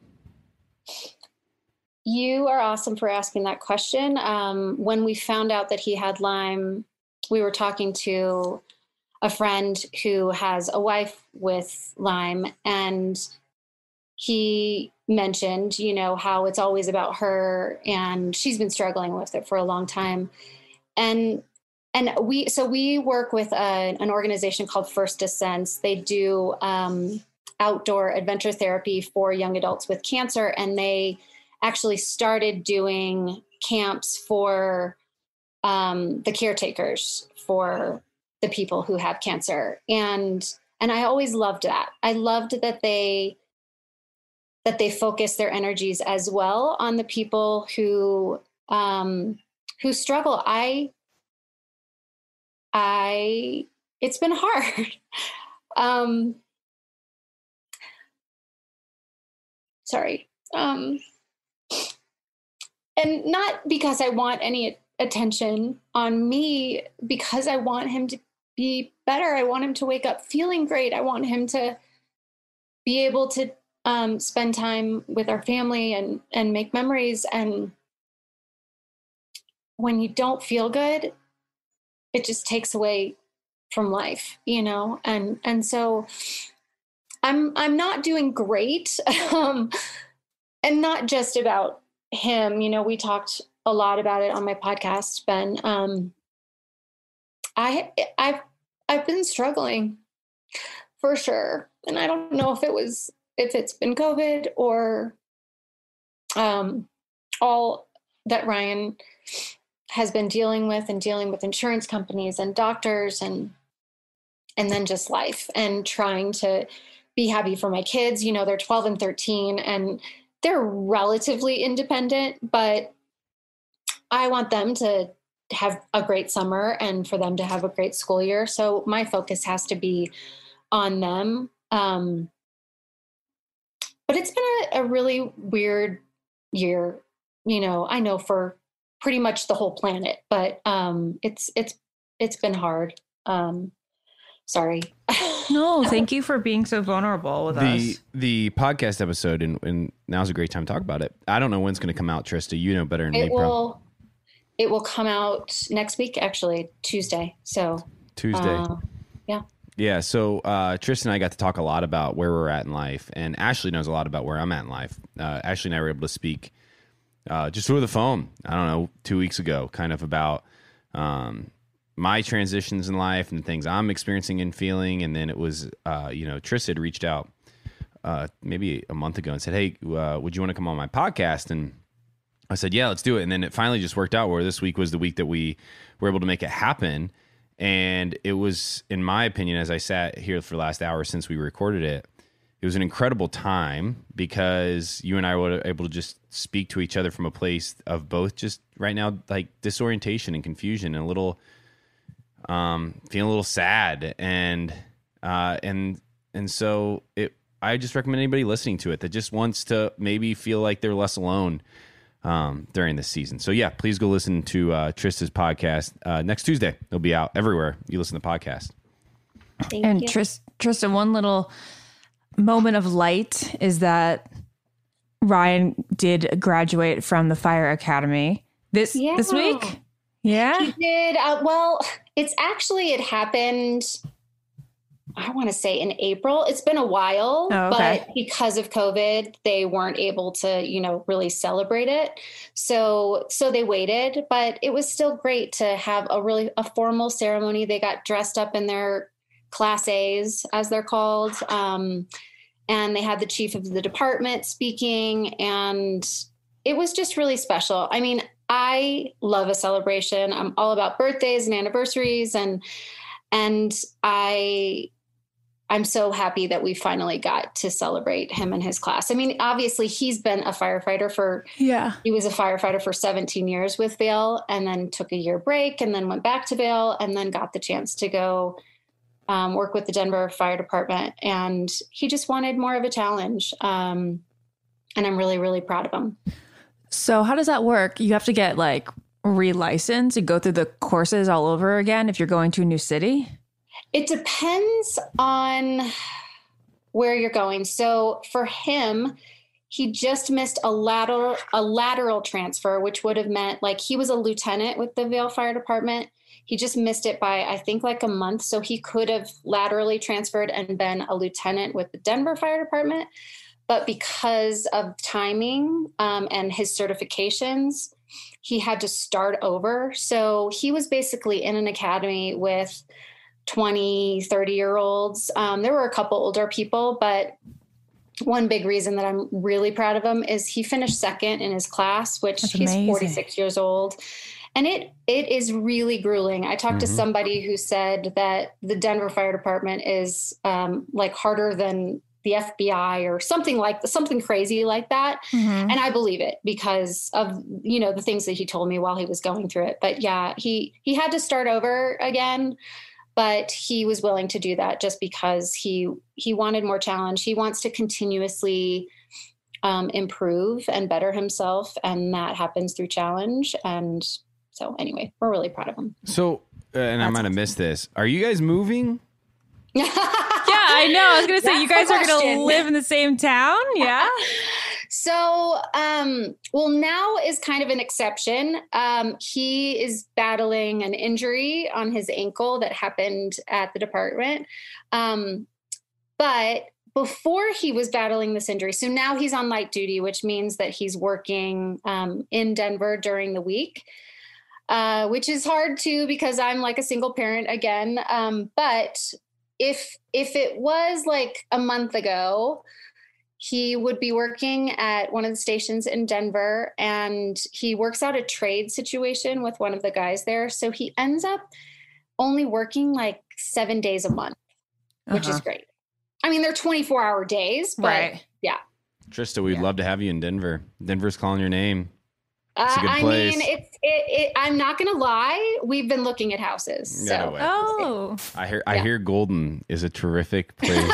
Speaker 10: You are awesome for asking that question. Um, when we found out that he had Lyme, we were talking to a friend who has a wife with Lyme, and he mentioned, you know, how it's always about her and she's been struggling with it for a long time. And and we so we work with a, an organization called First Descents. They do um, outdoor adventure therapy for young adults with cancer, and they actually started doing camps for um, the caretakers for the people who have cancer. And and I always loved that. I loved that they that they focus their energies as well on the people who um, who struggle. I, I, it's been hard. um, sorry. Um, and not because I want any attention on me, because I want him to be better. I want him to wake up feeling great. I want him to be able to um, spend time with our family and, and make memories. And when you don't feel good, it just takes away from life, you know? And, and so I'm I'm not doing great. um, and not just about him. You know, we talked a lot about it on my podcast, Ben. Um, I I've I've been struggling for sure. And I don't know if it was if it's been COVID or um all that Ryan has been dealing with and dealing with insurance companies and doctors and and then just life and trying to be happy for my kids. You know, they're twelve and thirteen and they're relatively independent, but I want them to have a great summer and for them to have a great school year. So my focus has to be on them. Um, but it's been a, a really weird year, you know, I know for pretty much the whole planet, but um, it's, it's, it's been hard. Um, sorry.
Speaker 1: No, thank you for being so vulnerable with
Speaker 5: the,
Speaker 1: us.
Speaker 5: The podcast episode, and, and now's a great time to talk about it. I don't know when it's going to come out, Trista. You know better than
Speaker 10: It
Speaker 5: me.
Speaker 10: will, it will come out next week, actually, Tuesday. So
Speaker 5: Tuesday.
Speaker 10: Uh, yeah.
Speaker 5: Yeah. So uh, Tristan and I got to talk a lot about where we're at in life, and Ashley knows a lot about where I'm at in life. Uh, Ashley and I were able to speak uh, just over the phone, I don't know, two weeks ago, kind of about um, my transitions in life and things I'm experiencing and feeling. And then it was, uh, you know, Tris had reached out uh, maybe a month ago and said, hey, uh, would you want to come on my podcast? And I said, yeah, let's do it. And then it finally just worked out where this week was the week that we were able to make it happen. And it was, in my opinion, as I sat here for the last hour since we recorded it, it was an incredible time because you and I were able to just speak to each other from a place of both just right now, like disorientation and confusion and a little, um, feeling a little sad. And, uh, and, and so it, I just recommend anybody listening to it that just wants to maybe feel like they're less alone um, during this season. So yeah, please go listen to uh, Trista's podcast uh, next Tuesday. It'll be out everywhere you listen to podcasts.
Speaker 10: Thank
Speaker 1: and
Speaker 10: you.
Speaker 1: Tris, Tristan, one little moment of light is that Ryan did graduate from the Fire Academy this
Speaker 10: Yeah.
Speaker 1: this week. Yeah,
Speaker 10: He did. Uh, well, it's actually, it happened, I want to say in April. It's been a while,
Speaker 1: Oh, okay.
Speaker 10: but because of COVID, they weren't able to, you know, really celebrate it. So, so they waited, but it was still great to have a really, a formal ceremony. They got dressed up in their Class A's, as they're called. Um, and they had the chief of the department speaking, and it was just really special. I mean, I love a celebration. I'm all about birthdays and anniversaries, and, and I, I'm so happy that we finally got to celebrate him and his class. I mean, obviously he's been a firefighter for,
Speaker 1: yeah.
Speaker 10: he was a firefighter for seventeen years with Vail, and then took a year break and then went back to Vail, and then got the chance to go um, work with the Denver Fire Department. And he just wanted more of a challenge. Um, and I'm really, really proud of him.
Speaker 1: So how does that work? You have to get like re-licensed and go through the courses all over again if you're going to a new city?
Speaker 10: It depends on where you're going. So for him, he just missed a lateral a lateral transfer, which would have meant like he was a lieutenant with the Vail Fire Department. He just missed it by, I think, like a month. So he could have laterally transferred and been a lieutenant with the Denver Fire Department. But because of timing um, and his certifications, he had to start over. So he was basically in an academy with twenty, thirty year olds. Um, there were a couple older people, but one big reason that I'm really proud of him is he finished second in his class, which
Speaker 1: That's
Speaker 10: he's
Speaker 1: amazing.
Speaker 10: forty-six years old. And it it is really grueling. I talked
Speaker 5: Mhm.
Speaker 10: to somebody who said that the Denver Fire Department is um, like harder than the F B I or something like something crazy like that.
Speaker 1: Mhm.
Speaker 10: And I believe it because of, you know, the things that he told me while he was going through it. But yeah, he, he had to start over again, but he was willing to do that just because he, he wanted more challenge. He wants to continuously um, improve and better himself. And that happens through challenge. And so anyway, we're really proud of him.
Speaker 5: So, uh, and I
Speaker 1: That's
Speaker 5: might have missed this. Are you guys moving?
Speaker 1: Yeah, I know. I was going to say,
Speaker 10: That's
Speaker 1: you guys
Speaker 10: the
Speaker 1: are going
Speaker 10: question.
Speaker 1: to live in the same town? Yeah.
Speaker 10: So, um, well, now is kind of an exception. Um, he is battling an injury on his ankle that happened at the department. Um, but before he was battling this injury, so now he's on light duty, which means that he's working um, in Denver during the week, uh, which is hard too, because I'm like a single parent again. Um, but if, if it was like a month ago, he would be working at one of the stations in Denver, and he works out a trade situation with one of the guys there. So he ends up only working like seven days a month, which
Speaker 1: uh-huh.
Speaker 10: is great. I mean, they're twenty-four hour days, but
Speaker 1: right.
Speaker 10: yeah.
Speaker 5: Trista, we'd
Speaker 1: Yeah.
Speaker 5: love to have you in Denver. Denver's calling your name. It's a
Speaker 10: Uh,
Speaker 5: good
Speaker 10: I
Speaker 5: place.
Speaker 10: mean, it's, it, it, I'm not going to lie. We've been looking at houses.
Speaker 5: Yeah,
Speaker 10: So.
Speaker 5: no way.
Speaker 1: Oh.
Speaker 5: I hear I
Speaker 10: Yeah.
Speaker 5: hear Golden is a terrific place.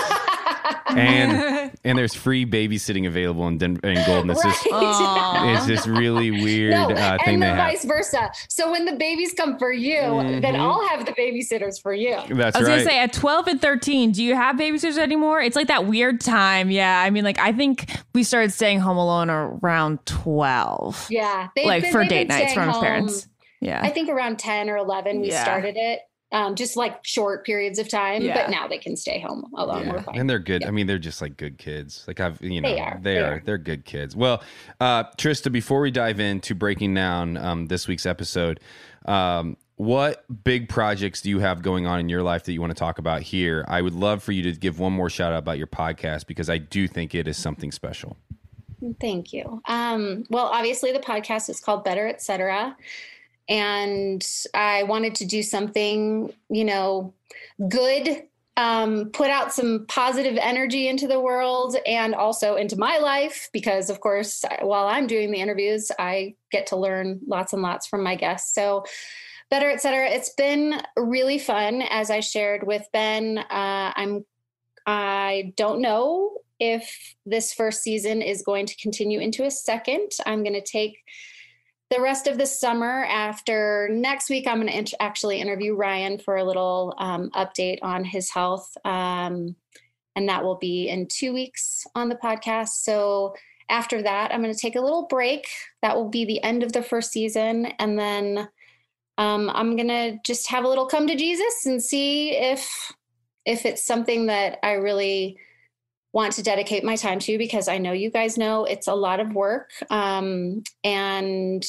Speaker 5: and and there's free babysitting available in Denver in Golden. It's just
Speaker 10: Right.
Speaker 5: it's this really weird
Speaker 10: No,
Speaker 5: uh, thing
Speaker 10: and
Speaker 5: they
Speaker 10: the
Speaker 5: have.
Speaker 10: vice versa. So when the babies come for you,
Speaker 5: Mhm.
Speaker 10: then I'll have the babysitters for you.
Speaker 5: That's
Speaker 1: I was
Speaker 5: right.
Speaker 1: gonna say at twelve and thirteen, do you have babysitters anymore? It's like that weird time. Yeah. I mean, like I think we started staying home alone around twelve.
Speaker 10: Yeah. They've
Speaker 1: Like
Speaker 10: been-
Speaker 1: for
Speaker 10: they've
Speaker 1: date
Speaker 10: been
Speaker 1: nights
Speaker 10: staying
Speaker 1: from
Speaker 10: home.
Speaker 1: parents. Yeah.
Speaker 10: I think around ten or eleven, we
Speaker 1: Yeah.
Speaker 10: started it. Um, just like short periods of time,
Speaker 1: Yeah.
Speaker 10: but now they can stay home alone.
Speaker 5: Yeah.
Speaker 10: We're fine.
Speaker 5: And they're good.
Speaker 10: Yeah.
Speaker 5: I mean, they're just like good kids. Like I've, you know,
Speaker 10: They are.
Speaker 5: they
Speaker 10: They
Speaker 5: are,
Speaker 10: are.
Speaker 5: they're good kids. Well, uh, Trista, before we dive into breaking down um, this week's episode, um, what big projects do you have going on in your life that you want to talk about here? I would love for you to give one more shout out about your podcast, because I do think it is something special.
Speaker 10: Thank you. Um, well, obviously the podcast is called Better, et cetera. And I wanted to do something, you know, good, um, put out some positive energy into the world and also into my life, because of course, while I'm doing the interviews, I get to learn lots and lots from my guests. So Better, et cetera. It's been really fun. As I shared with Ben, uh, I'm, I don't know if this first season is going to continue into a second. I'm going to take the rest of the summer. After next week, I'm going to int- actually interview Ryan for a little um, update on his health. Um, and that will be in two weeks on the podcast. So after that, I'm going to take a little break. That will be the end of the first season. And then um, I'm going to just have a little come to Jesus and see if, if it's something that I really want to dedicate my time to, because I know you guys know it's a lot of work. Um, and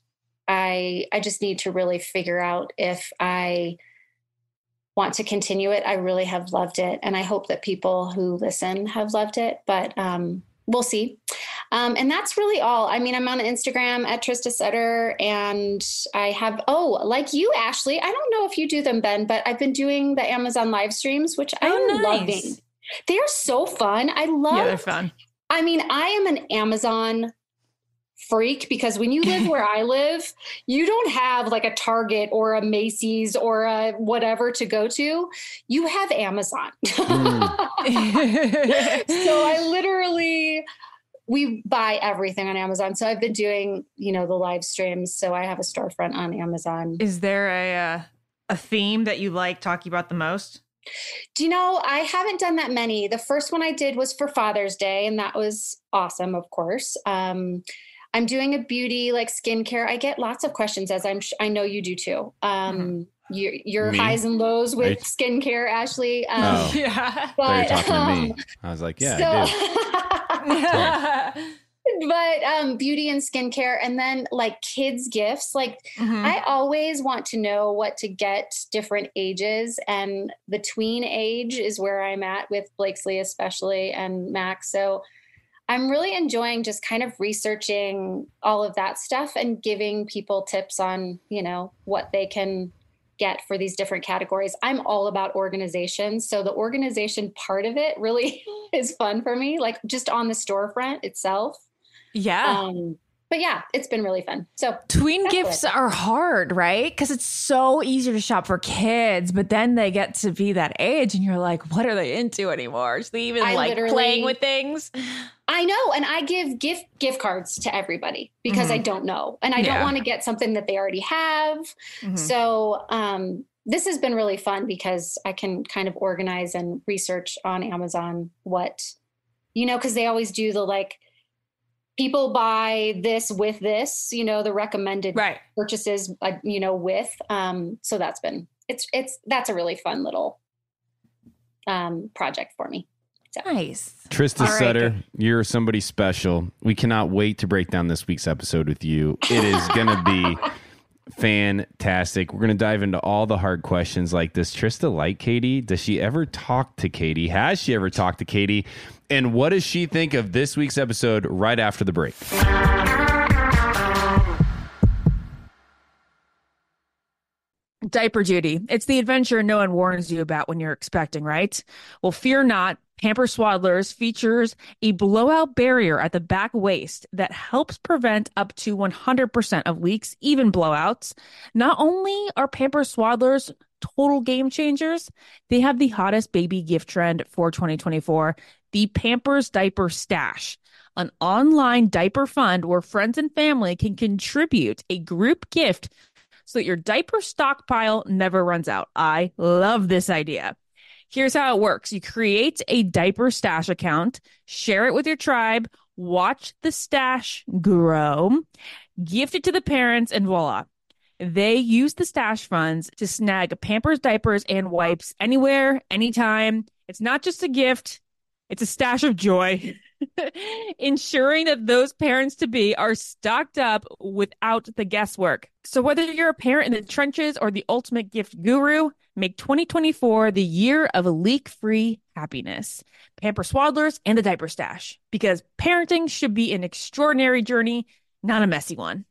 Speaker 10: I, I just need to really figure out if I want to continue it. I really have loved it. And I hope that people who listen have loved it, but, um, we'll see. Um, and that's really all. I mean, I'm on Instagram at Trista Sutter, and I have, oh, like you, Ashley, I don't know if you do them, Ben, but I've been doing the Amazon live streams, which
Speaker 1: Oh,
Speaker 10: I'm
Speaker 1: nice.
Speaker 10: loving. They are so fun. I love,
Speaker 1: Yeah, they're fun.
Speaker 10: I mean, I am an Amazon freak, because when you live where I live, you don't have like a Target or a Macy's or a whatever to go to. You have Amazon. So I literally, we buy everything on Amazon. So I've been doing, you know, the live streams. So I have a storefront on Amazon.
Speaker 1: Is there a uh, a theme that you like talking about the most?
Speaker 10: Do you know, I haven't done that many. The first one I did was for Father's Day, and that was awesome, of course. Um, I'm doing a beauty, like skincare. I get lots of questions, as I'm, sh- I know you do too. Um,
Speaker 1: Mm-hmm.
Speaker 10: your your
Speaker 5: Me?
Speaker 10: highs and lows with
Speaker 5: Are you-
Speaker 10: skincare, Ashley. Um,
Speaker 5: Oh.
Speaker 1: Yeah.
Speaker 5: I thought you
Speaker 10: but,
Speaker 5: were talking to me.
Speaker 10: um,
Speaker 5: I was like, yeah, I do.
Speaker 10: but um, beauty and skincare, and then like kids gifts. Like
Speaker 1: Mhm.
Speaker 10: I always want to know what to get different ages, and the tween age is where I'm at with Blakesley especially, and Max. So I'm really enjoying just kind of researching all of that stuff and giving people tips on, you know, what they can get for these different categories. I'm all about organization. So the organization part of it really is fun for me, like just on the storefront itself.
Speaker 1: Yeah.
Speaker 10: Um, but yeah, it's been really fun. So
Speaker 1: Tween
Speaker 10: that's
Speaker 1: gifts
Speaker 10: it.
Speaker 1: are hard, right? Because it's so easy to shop for kids, but then they get to be that age and you're like, what are they into anymore? Is they even
Speaker 10: I
Speaker 1: like
Speaker 10: literally-
Speaker 1: playing with things?
Speaker 10: I know. And I give gift gift cards to everybody because I don't know. And I
Speaker 1: Yeah.
Speaker 10: don't want to get something that they already have.
Speaker 1: Mhm.
Speaker 10: So um, this has been really fun because I can kind of organize and research on Amazon what, you know, because they always do the like, people buy this with this, you know, the recommended
Speaker 1: Right.
Speaker 10: purchases, uh, you know, with. Um, so that's been, it's, it's, that's a really fun little um, project for me. So.
Speaker 1: Nice.
Speaker 11: Trista
Speaker 10: All right,
Speaker 11: Sutter,
Speaker 10: good.
Speaker 11: you're somebody special. We cannot wait to break down this week's episode with you. It is going to be fantastic. We're going to dive into all the hard questions like this. Trista like Katie? Does she ever talk to Katie? Has she ever talked to Katie? And what does she think of this week's episode right after the break?
Speaker 1: Diaper duty. It's the adventure no one warns you about when you're expecting, right? Well, fear not. Pampers Swaddlers features a blowout barrier at the back waist that helps prevent up to one hundred percent of leaks, even blowouts. Not only are Pampers Swaddlers total game changers, they have the hottest baby gift trend for twenty twenty-four, the Pampers Diaper Stash, an online diaper fund where friends and family can contribute a group gift so that your diaper stockpile never runs out. I love this idea. Here's how it works. You create a diaper stash account, share it with your tribe, watch the stash grow, gift it to the parents, and voila. They use the stash funds to snag Pampers diapers and wipes anywhere, anytime. It's not just a gift. It's a stash of joy, ensuring that those parents-to-be are stocked up without the guesswork. So whether you're a parent in the trenches or the ultimate gift guru, make twenty twenty-four the year of leak-free happiness. Pampers Swaddlers and the Diaper Stash, because parenting should be an extraordinary journey, not a messy one.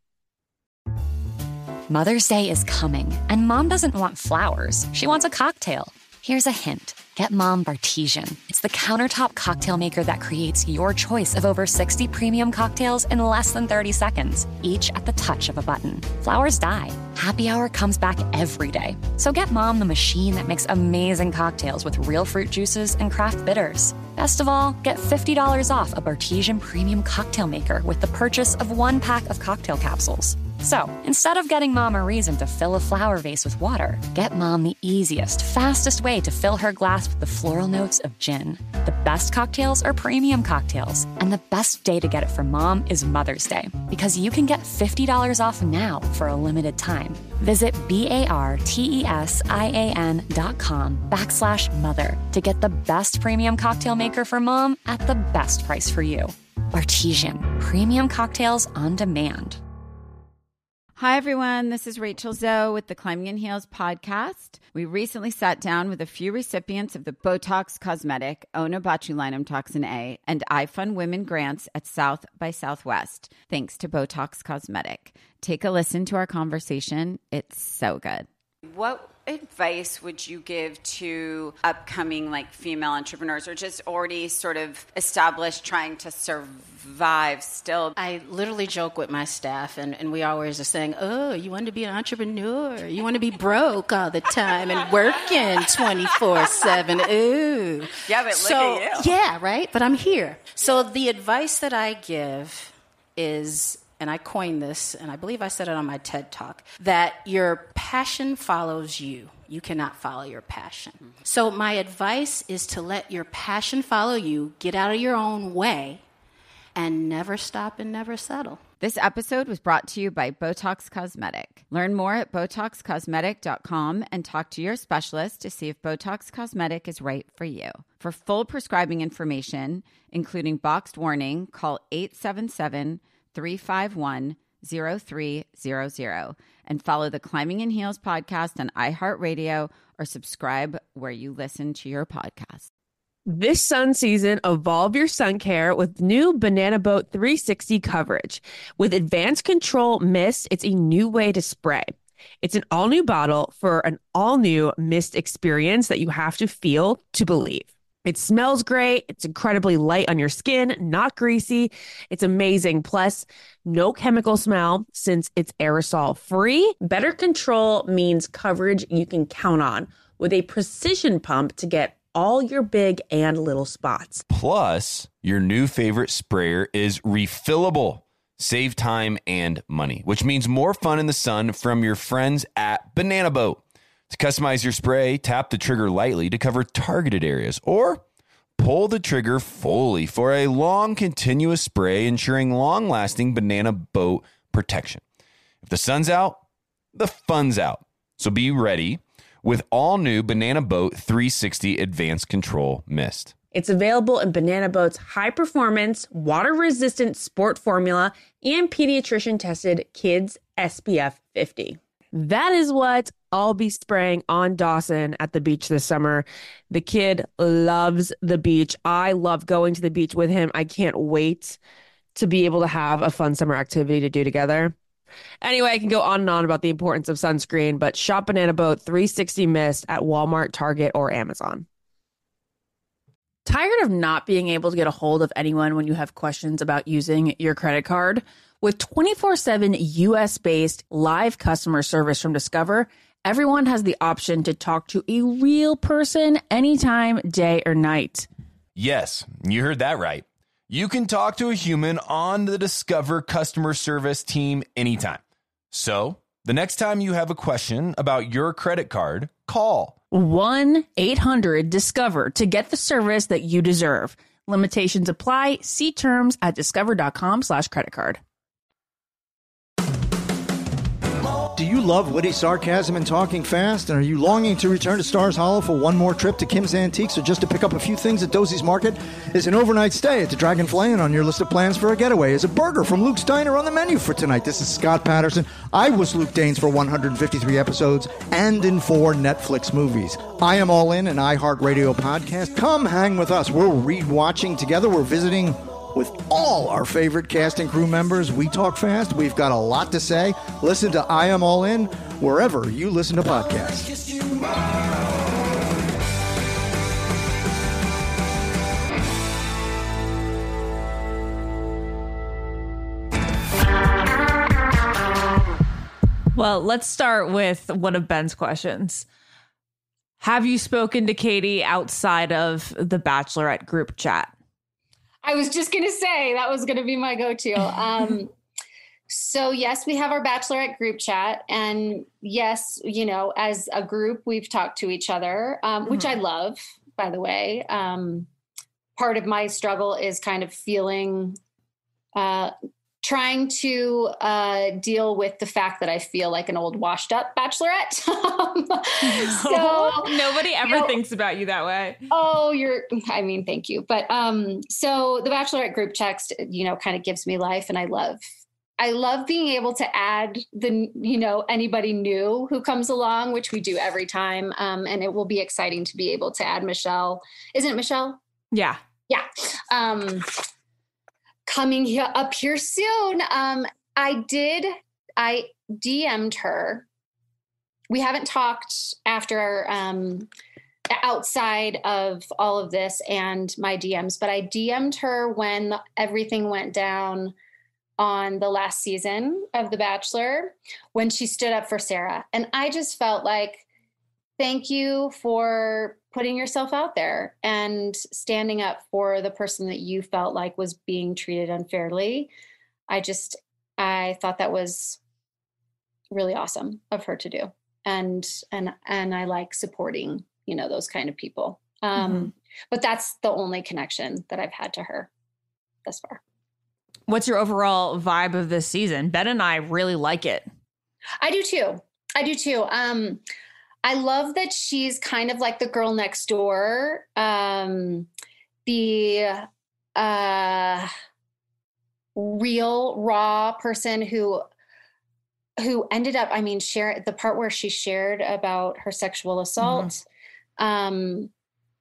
Speaker 8: Mother's Day is coming, and Mom doesn't want flowers. She wants a cocktail. Here's a hint. Get Mom Bartesian. It's the countertop cocktail maker that creates your choice of over sixty premium cocktails in less than thirty seconds, each at the touch of a button. Flowers die. Happy hour comes back every day. So get Mom the machine that makes amazing cocktails with real fruit juices and craft bitters. Best of all, get fifty dollars off a Bartesian premium cocktail maker with the purchase of one pack of cocktail capsules. So, instead of getting Mom a reason to fill a flower vase with water, get Mom the easiest, fastest way to fill her glass with the floral notes of gin. The best cocktails are premium cocktails, and the best day to get it for Mom is Mother's Day, because you can get fifty dollars off now for a limited time. Visit B-A-R-T-E-S-I-A-N dot com backslash mother to get the best premium cocktail maker for Mom at the best price for you. Bartesian, premium cocktails on demand.
Speaker 2: Hi, everyone. This is Rachel Zoe with the Climbing in Heels podcast. We recently sat down with a few recipients of the Botox Cosmetic, Onabotulinum Toxin A, and iFund Women grants at South by Southwest, thanks to Botox Cosmetic. Take a listen to our conversation. It's so good.
Speaker 9: What advice would you give to upcoming like female entrepreneurs or just already sort of established trying to survive still?
Speaker 3: I literally joke with my staff, and, and we always are saying, oh, you want to be an entrepreneur. You want to be broke all the time and working twenty-four seven. Ooh.
Speaker 9: Yeah, but
Speaker 3: so,
Speaker 9: look at you.
Speaker 3: Yeah, right? But I'm here. So the advice that I give is, and I coined this, and I believe I said it on my TED Talk, that your passion follows you. You cannot follow your passion. Mm-hmm. So my advice is to let your passion follow you, get out of your own way, and never stop and never settle.
Speaker 2: This episode was brought to you by Botox Cosmetic. Learn more at Botox Cosmetic dot com and talk to your specialist to see if Botox Cosmetic is right for you. For full prescribing information, including boxed warning, call eight seven seven, three five one, zero three zero zero and follow the Climbing in Heels podcast on iHeartRadio or subscribe where you listen to your podcast.
Speaker 4: This sun season, evolve your sun care with new Banana Boat three sixty coverage. With Advanced Control Mist, it's a new way to spray. It's an all-new bottle for an all-new mist experience that you have to feel to believe. It smells great. It's incredibly light on your skin, not greasy. It's amazing. Plus, no chemical smell since it's aerosol free. Better control means coverage you can count on with a precision pump to get all your big and little spots.
Speaker 5: Plus, your new favorite sprayer is refillable. Save time and money, which means more fun in the sun from your friends at Banana Boat. To customize your spray, tap the trigger lightly to cover targeted areas, or pull the trigger fully for a long, continuous spray, ensuring long-lasting Banana Boat protection. If the sun's out, the fun's out. So be ready with all new Banana Boat three sixty Advanced Control Mist.
Speaker 4: It's available in Banana Boat's high-performance, water-resistant sport formula and pediatrician-tested Kids S P F fifty. That is what I'll be spraying on Dawson at the beach this summer. The kid loves the beach. I love going to the beach with him. I can't wait to be able to have a fun summer activity to do together. Anyway, I can go on and on about the importance of sunscreen, but shop Banana Boat three sixty Mist at Walmart, Target, or Amazon.
Speaker 1: Tired of not being able to get a hold of anyone when you have questions about using your credit card? With twenty-four seven U S-based live customer service from Discover, everyone has the option to talk to a real person anytime, day or night.
Speaker 5: Yes, you heard that right. You can talk to a human on the Discover customer service team anytime. So, the next time you have a question about your credit card, call
Speaker 1: one eight hundred discover to get the service that you deserve. Limitations apply. See terms at discover.com slash credit card.
Speaker 12: Do you love witty sarcasm and talking fast? And are you longing to return to Stars Hollow for one more trip to Kim's Antiques or just to pick up a few things at Dosey's Market? Is an overnight stay at the Dragonfly Inn on your list of plans for a getaway? Is a burger from Luke's Diner on the menu for tonight? This is Scott Patterson. I was Luke Danes for one hundred fifty-three episodes and in four Netflix movies. I Am All In, an iHeartRadio podcast. Come hang with us. We're re-watching together. We're visiting with all our favorite cast and crew members. We talk fast. We've got a lot to say. Listen to I Am All In wherever you listen to podcasts.
Speaker 1: Well, let's start with one of Ben's questions. Have you spoken to Katie outside of the Bachelorette group chat?
Speaker 10: I was just going to say that was going to be my go-to. Um, so yes, we have our Bachelorette group chat, and yes, you know, as a group, we've talked to each other, um, mm-hmm. which I love, by the way. Um, part of my struggle is kind of feeling, uh, trying to uh, deal with the fact that I feel like an old washed up Bachelorette.
Speaker 1: so nobody ever you know, thinks about you that way.
Speaker 10: Oh, you're, I mean, thank you. But um, so the Bachelorette group text, you know, kind of gives me life, and I love, I love being able to add the, you know, anybody new who comes along, which we do every time. Um, and it will be exciting to be able to add Michelle. Isn't it Michelle?
Speaker 1: Yeah.
Speaker 10: Yeah. Um, coming here up here soon. Um, I did, I D M'd her. We haven't talked after, um, outside of all of this and my D Ms, but I D M'd her when everything went down on the last season of The Bachelor, when she stood up for Sarah. And I just felt like, thank you for putting yourself out there and standing up for the person that you felt like was being treated unfairly. I just, I thought that was really awesome of her to do. And, and, and I like supporting, you know, those kind of people. Um, mm-hmm. But that's the only connection that I've had to her thus far.
Speaker 1: What's your overall vibe of this season? Ben and I really like it.
Speaker 10: I do too. I do too. Um, I love that she's kind of like the girl next door, um, the uh, real, raw person who who ended up, I mean, share the part where she shared about her sexual assault. Mm-hmm. Um,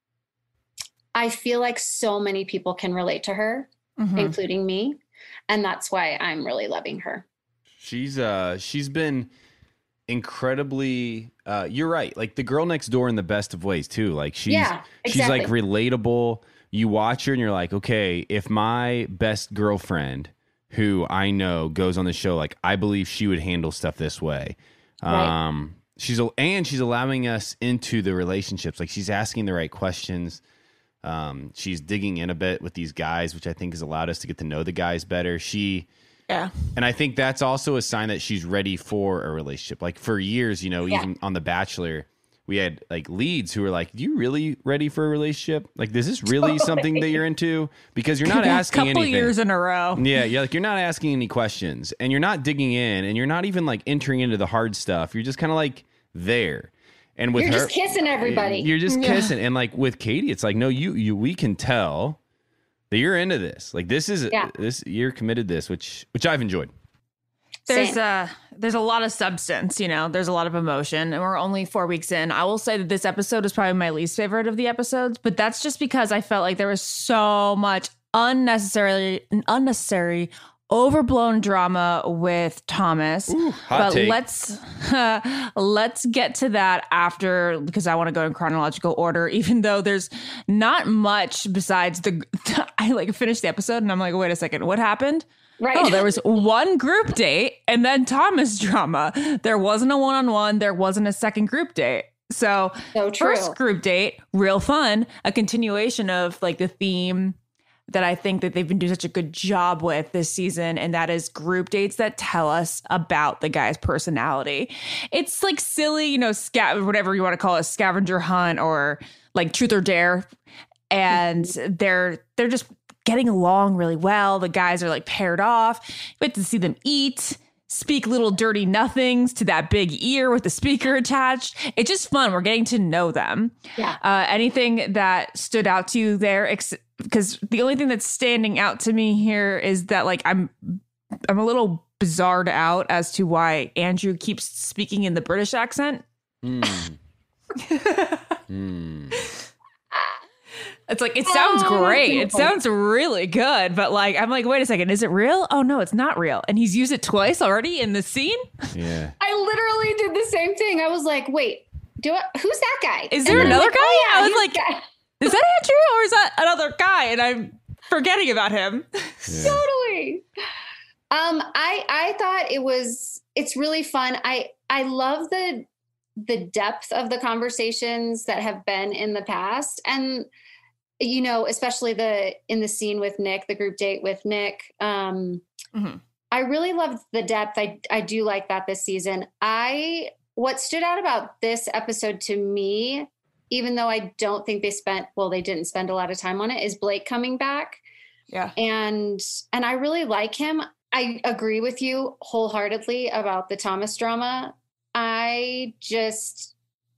Speaker 10: I feel like so many people can relate to her, mm-hmm. including me, and that's why I'm really loving her.
Speaker 11: She's uh, she's been incredibly uh you're right, like the girl next door in the best of ways too. Like she's
Speaker 10: yeah, exactly.
Speaker 11: she's like relatable. You watch her and you're like, okay, if my best girlfriend who I know goes on the show, like I believe she would handle stuff this way. Right. Um she's and she's allowing us into the relationships. Like she's asking the right questions. Um she's digging in a bit with these guys, which I think has allowed us to get to know the guys better. She
Speaker 1: Yeah.
Speaker 11: And I think that's also a sign that she's ready for a relationship. Like for years, you know, yeah. even on The Bachelor, we had like leads who were like, you really ready for a relationship? Like, is this really totally. something that you're into? Because you're not asking
Speaker 1: anything. A couple
Speaker 11: anything.
Speaker 1: years in a row.
Speaker 11: Yeah. You're like, you're not asking any questions and you're not digging in and you're not even like entering into the hard stuff. You're just kind of like there. And with
Speaker 10: you're
Speaker 11: her,
Speaker 10: just kissing everybody.
Speaker 11: You're just kissing. And like with Katie, it's like, no, you, you, we can tell that you're into this. Like this is,
Speaker 10: yeah.
Speaker 11: this, you're committed to this, which, which I've enjoyed.
Speaker 1: There's
Speaker 10: Same.
Speaker 1: a there's a lot of substance, you know. There's a lot of emotion, and we're only four weeks in. I will say that this episode is probably my least favorite of the episodes, but that's just because I felt like there was so much unnecessarily unnecessary, overblown drama with Thomas.
Speaker 11: Ooh, hot
Speaker 1: but
Speaker 11: take.
Speaker 1: let's uh, let's get to that after, because I want to go in chronological order. Even though there's not much besides the, I like finished the episode and I'm like, wait a second, what happened?
Speaker 10: Right.
Speaker 1: Oh, there was one group date and then Thomas drama. There wasn't a one-on-one. There wasn't a second group date. So,
Speaker 10: so true.
Speaker 1: First group date, real fun. A continuation of like the theme that I think that they've been doing such a good job with this season. And that is group dates that tell us about the guy's personality. It's like silly, you know, sca- whatever you want to call it, scavenger hunt or like truth or dare. And they're, they're just getting along really well. The guys are like paired off. We get to see them eat, speak little dirty nothings to that big ear with the speaker attached. It's just fun. We're getting to know them.
Speaker 10: Yeah.
Speaker 1: Uh, anything that stood out to you there? Because the only thing that's standing out to me here is that like I'm I'm a little bizarred out as to why Andrew keeps speaking in the British accent.
Speaker 11: Mm. mm.
Speaker 1: It's like, it sounds
Speaker 10: Oh,
Speaker 1: great. It
Speaker 10: beautiful.
Speaker 1: sounds really good. But like, I'm like, wait a second. Is it real? Oh, no, it's not real. And he's used it twice already in the scene.
Speaker 11: Yeah.
Speaker 10: I literally did the same thing. I was like, wait, do I, who's that guy?
Speaker 1: Is
Speaker 10: And
Speaker 1: there
Speaker 10: then I'm
Speaker 1: another
Speaker 10: like,
Speaker 1: guy?
Speaker 10: oh, yeah,
Speaker 1: I was
Speaker 10: he's
Speaker 1: like,
Speaker 10: the guy.
Speaker 1: is that Andrew or is that another guy? And I'm forgetting about him.
Speaker 11: Yeah.
Speaker 10: Totally. Um, I I thought it was it's really fun. I I love the the depth of the conversations that have been in the past. And you know, especially the in the scene with Nick, the group date with Nick. Um,
Speaker 1: Mm-hmm.
Speaker 10: I really loved the depth. I I do like that this season. I what stood out about this episode to me, even though I don't think they spent well, they didn't spend a lot of time on it, is Blake coming back.
Speaker 1: Yeah.
Speaker 10: And and I really like him. I agree with you wholeheartedly about the Thomas drama. I just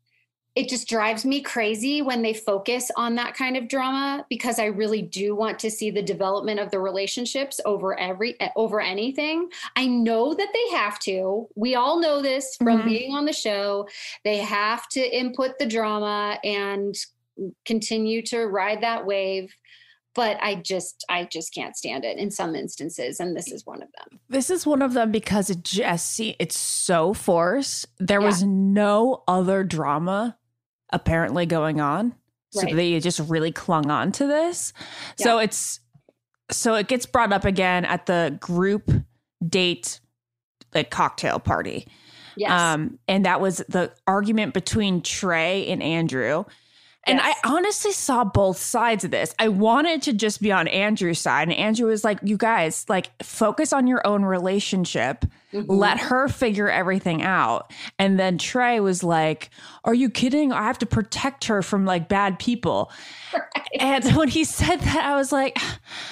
Speaker 10: it just drives me crazy when they focus on that kind of drama, because I really do want to see the development of the relationships over every over anything. I know that they have to. We all know this from
Speaker 1: Mm-hmm.
Speaker 10: being on the show. They have to input the drama and continue to ride that wave. But I just, I just can't stand it in some instances, and this is one of them.
Speaker 1: This is one of them because it just see it's so forced. There
Speaker 10: Yeah.
Speaker 1: was no other drama apparently going on, so
Speaker 10: Right.
Speaker 1: they just really clung on to this. So
Speaker 10: Yeah.
Speaker 1: it's so it gets brought up again at the group date, like cocktail party.
Speaker 10: Yes.
Speaker 1: Um, and that was the argument between Trey and Andrew. And
Speaker 10: Yes.
Speaker 1: I honestly saw both sides of this. I wanted to just be on Andrew's side. And Andrew was like, you guys, like, focus on your own relationship.
Speaker 10: Mm-hmm.
Speaker 1: Let her figure everything out. And then Trey was like, are you kidding? I have to protect her from like bad people.
Speaker 10: Right.
Speaker 1: And when he said that, I was like,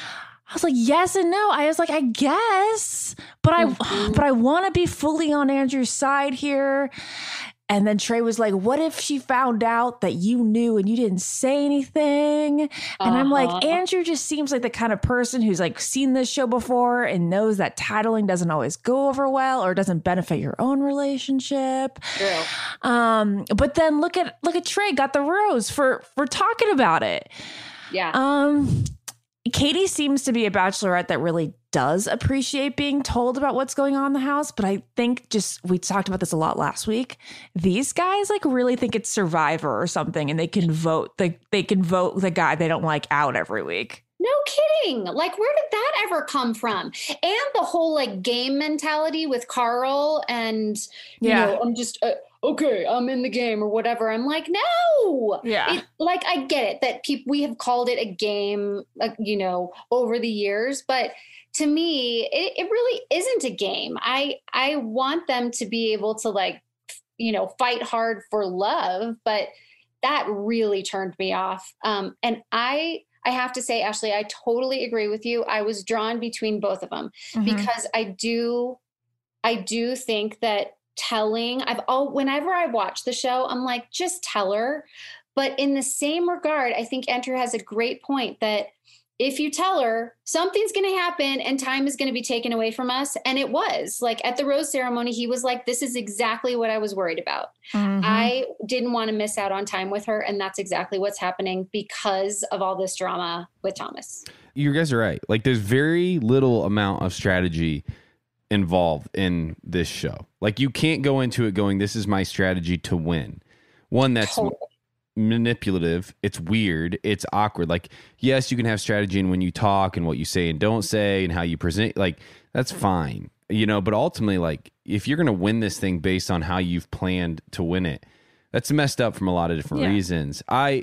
Speaker 1: I was like, yes and no. I was like, I guess, but I,
Speaker 10: Mm-hmm.
Speaker 1: but I want to be fully on Andrew's side here. And then Trey was like, what if she found out that you knew and you didn't say anything? And I'm like,
Speaker 10: Uh-huh.
Speaker 1: Andrew just seems like the kind of person who's like seen this show before and knows that titling doesn't always go over well or doesn't benefit your own relationship.
Speaker 10: True.
Speaker 1: Um, but then look at look at Trey got the rose for for talking about it.
Speaker 10: Yeah.
Speaker 1: Um, Katie seems to be a bachelorette that really does appreciate being told about what's going on in the house. But I think just, we talked about this a lot last week. These guys like really think it's Survivor or something, and they can vote, they, they can vote the guy they don't like out every week.
Speaker 10: No kidding. Like, where did that ever come from? And the whole like game mentality with Carl and, you
Speaker 1: Yeah.
Speaker 10: know, I'm just, uh, okay, I'm in the game or whatever. I'm like, no.
Speaker 1: Yeah.
Speaker 10: It, like, I get it that people, we have called it a game, uh, you know, over the years, but to me, it, it really isn't a game. I, I want them to be able to like, you know, fight hard for love, but that really turned me off. Um, and I, I have to say, Ashley, I totally agree with you. I was drawn between both of them
Speaker 1: Mhm.
Speaker 10: because I do, I do think that telling. I've all, whenever I watch the show, I'm like, just tell her. But in the same regard, I think Andrew has a great point that if you tell her, something's going to happen and time is going to be taken away from us. And it was like at the rose ceremony, he was like, this is exactly what I was worried about. Mm-hmm. I didn't want to miss out on time with her. And that's exactly what's happening because of all this drama with Thomas.
Speaker 11: You guys are right. Like there's very little amount of strategy involved in this show. Like you can't go into it going, this is my strategy to win. One that's totally manipulative, it's weird, it's awkward. Like yes, you can have strategy in when you talk and what you say and don't say and how you present, like that's fine, you know, but ultimately, like if you're gonna win this thing based on how you've planned to win it, that's messed up from a lot of different yeah. reasons. I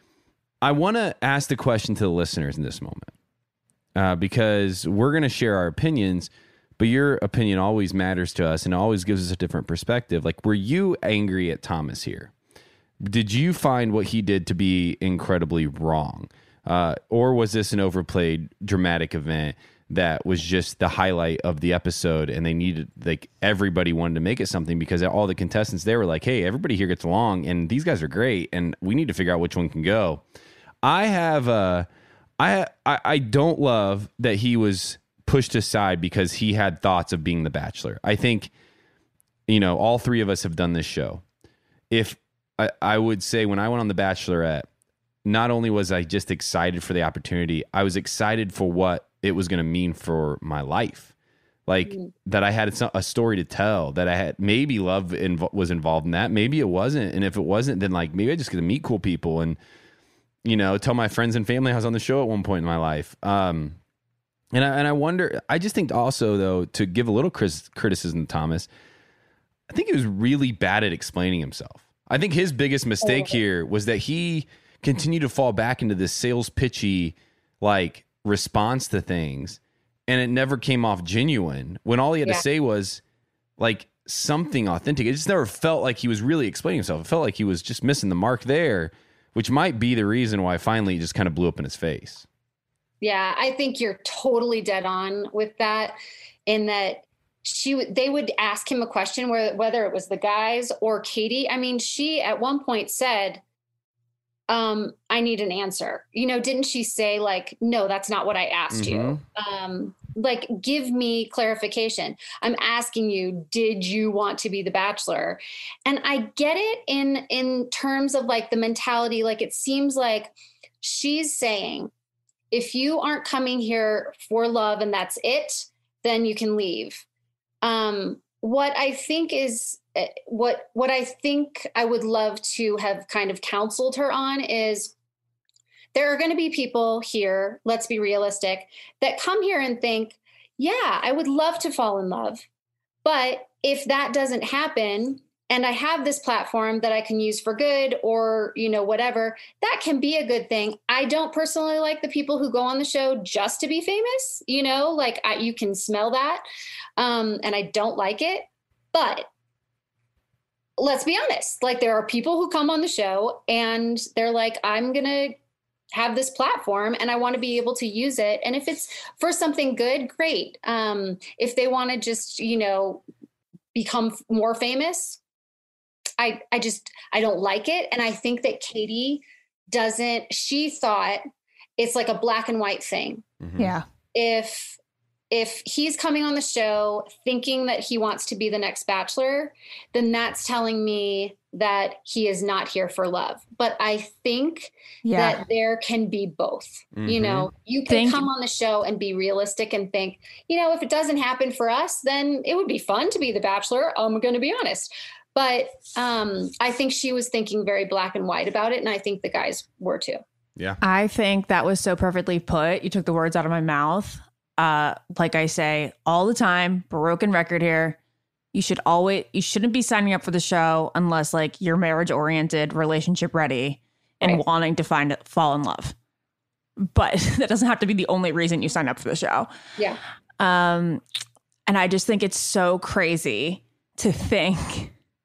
Speaker 11: I want to ask the question to the listeners in this moment, uh, because we're gonna share our opinions, but your opinion always matters to us and always gives us a different perspective. Like, were you angry at Thomas here? Did you find what he did to be incredibly wrong? Uh, or was this an overplayed dramatic event that was just the highlight of the episode and they needed, like, everybody wanted to make it something because all the contestants, they were like, hey, everybody here gets along and these guys are great and we need to figure out which one can go. I have, uh, I, I, I don't love that he was pushed aside because he had thoughts of being the Bachelor. I think, you know, all three of us have done this show. If, I, I would say when I went on The Bachelorette, not only was I just excited for the opportunity, I was excited for what it was going to mean for my life. Like mm-hmm. that I had a story to tell, that I had maybe love inv- was involved in that. Maybe it wasn't. And if it wasn't, then like maybe I just get to meet cool people and, you know, tell my friends and family I was on the show at one point in my life. Um, and I, and I wonder, I just think also though, to give a little cris- criticism to Thomas, I think he was really bad at explaining himself. I think his biggest mistake here was that he continued to fall back into this sales pitchy like response to things, and it never came off genuine when all he had yeah. to say was like something authentic. It just never felt like he was really explaining himself. It felt like he was just missing the mark there, which might be the reason why finally it just kind of blew up in his face.
Speaker 10: Yeah, I think you're totally dead on with that, in that she they would ask him a question where whether it was the guys or Katie. I mean, she at one point said, um, I need an answer. You know, didn't she say like, no, that's not what I asked mm-hmm. you. Um, like, give me clarification. I'm asking you, did you want to be the Bachelor? And I get it in, in terms of like the mentality. Like, it seems like she's saying, if you aren't coming here for love and that's it, then you can leave. Um, what I think is what, what I think I would love to have kind of counseled her on is there are going to be people here, let's be realistic, that come here and think, yeah, I would love to fall in love. But if that doesn't happen, and I have this platform that I can use for good or, you know, whatever, that can be a good thing. I don't personally like the people who go on the show just to be famous, you know, like I, you can smell that. Um, and I don't like it, but let's be honest. Like, there are people who come on the show and they're like, I'm going to have this platform and I want to be able to use it. And if it's for something good, great. Um, if they want to just, you know, become more famous, I, I just, I don't like it. And I think that Katie doesn't, she thought it's like a black and white thing.
Speaker 1: Mm-hmm. Yeah.
Speaker 10: If, if he's coming on the show thinking that he wants to be the next Bachelor, then that's telling me that he is not here for love. But I think yeah. that there can be both. Mm-hmm. You know, you can Thank come on the show and be realistic and think, you know, if it doesn't happen for us, then it would be fun to be the Bachelor. I'm going to be honest. But um, I think she was thinking very black and white about it. And I think the guys were too.
Speaker 11: Yeah.
Speaker 1: I think that was so perfectly put. You took the words out of my mouth. Uh, like I say all the time, broken record here. You should always, you shouldn't be signing up for the show unless like you're marriage oriented, relationship ready, and right. wanting to find fall in love. But that doesn't have to be the only reason you sign up for the show.
Speaker 10: Yeah.
Speaker 1: Um, and I just think it's so crazy to think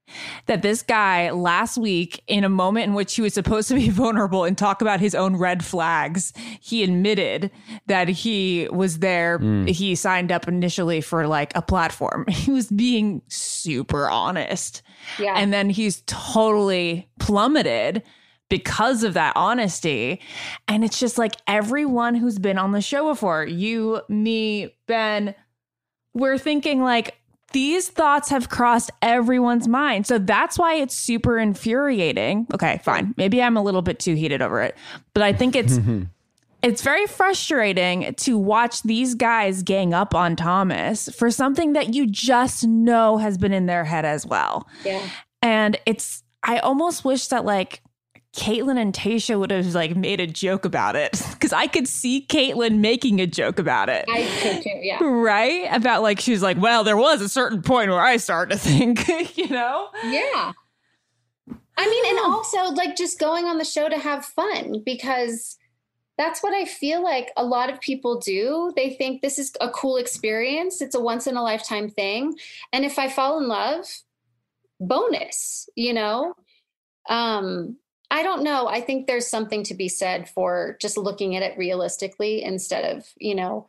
Speaker 1: that this guy last week, in a moment in which he was supposed to be vulnerable and talk about his own red flags, he admitted that he was there. Mm. He signed up initially for like a platform. He was being super honest.
Speaker 10: Yeah.
Speaker 1: And then he's totally plummeted because of that honesty. And it's just like everyone who's been on the show before, you, me, Ben, we're thinking like, these thoughts have crossed everyone's mind. So that's why it's super infuriating. Okay, fine. Maybe I'm a little bit too heated over it, but I think it's it's very frustrating to watch these guys gang up on Thomas for something that you just know has been in their head as well.
Speaker 10: Yeah.
Speaker 1: And it's, I almost wish that like Caitlyn and Tayshia would have like made a joke about it, because I could see Caitlyn making a joke about it.
Speaker 10: I could too, yeah.
Speaker 1: Right? About like, she's like, well, there was a certain point where I started to think, you know?
Speaker 10: Yeah. I mean, and also like just going on the show to have fun, because that's what I feel like a lot of people do. They think this is a cool experience. It's a once in a lifetime thing. And if I fall in love, bonus, you know? Um, I don't know. I think there's something to be said for just looking at it realistically instead of, you know,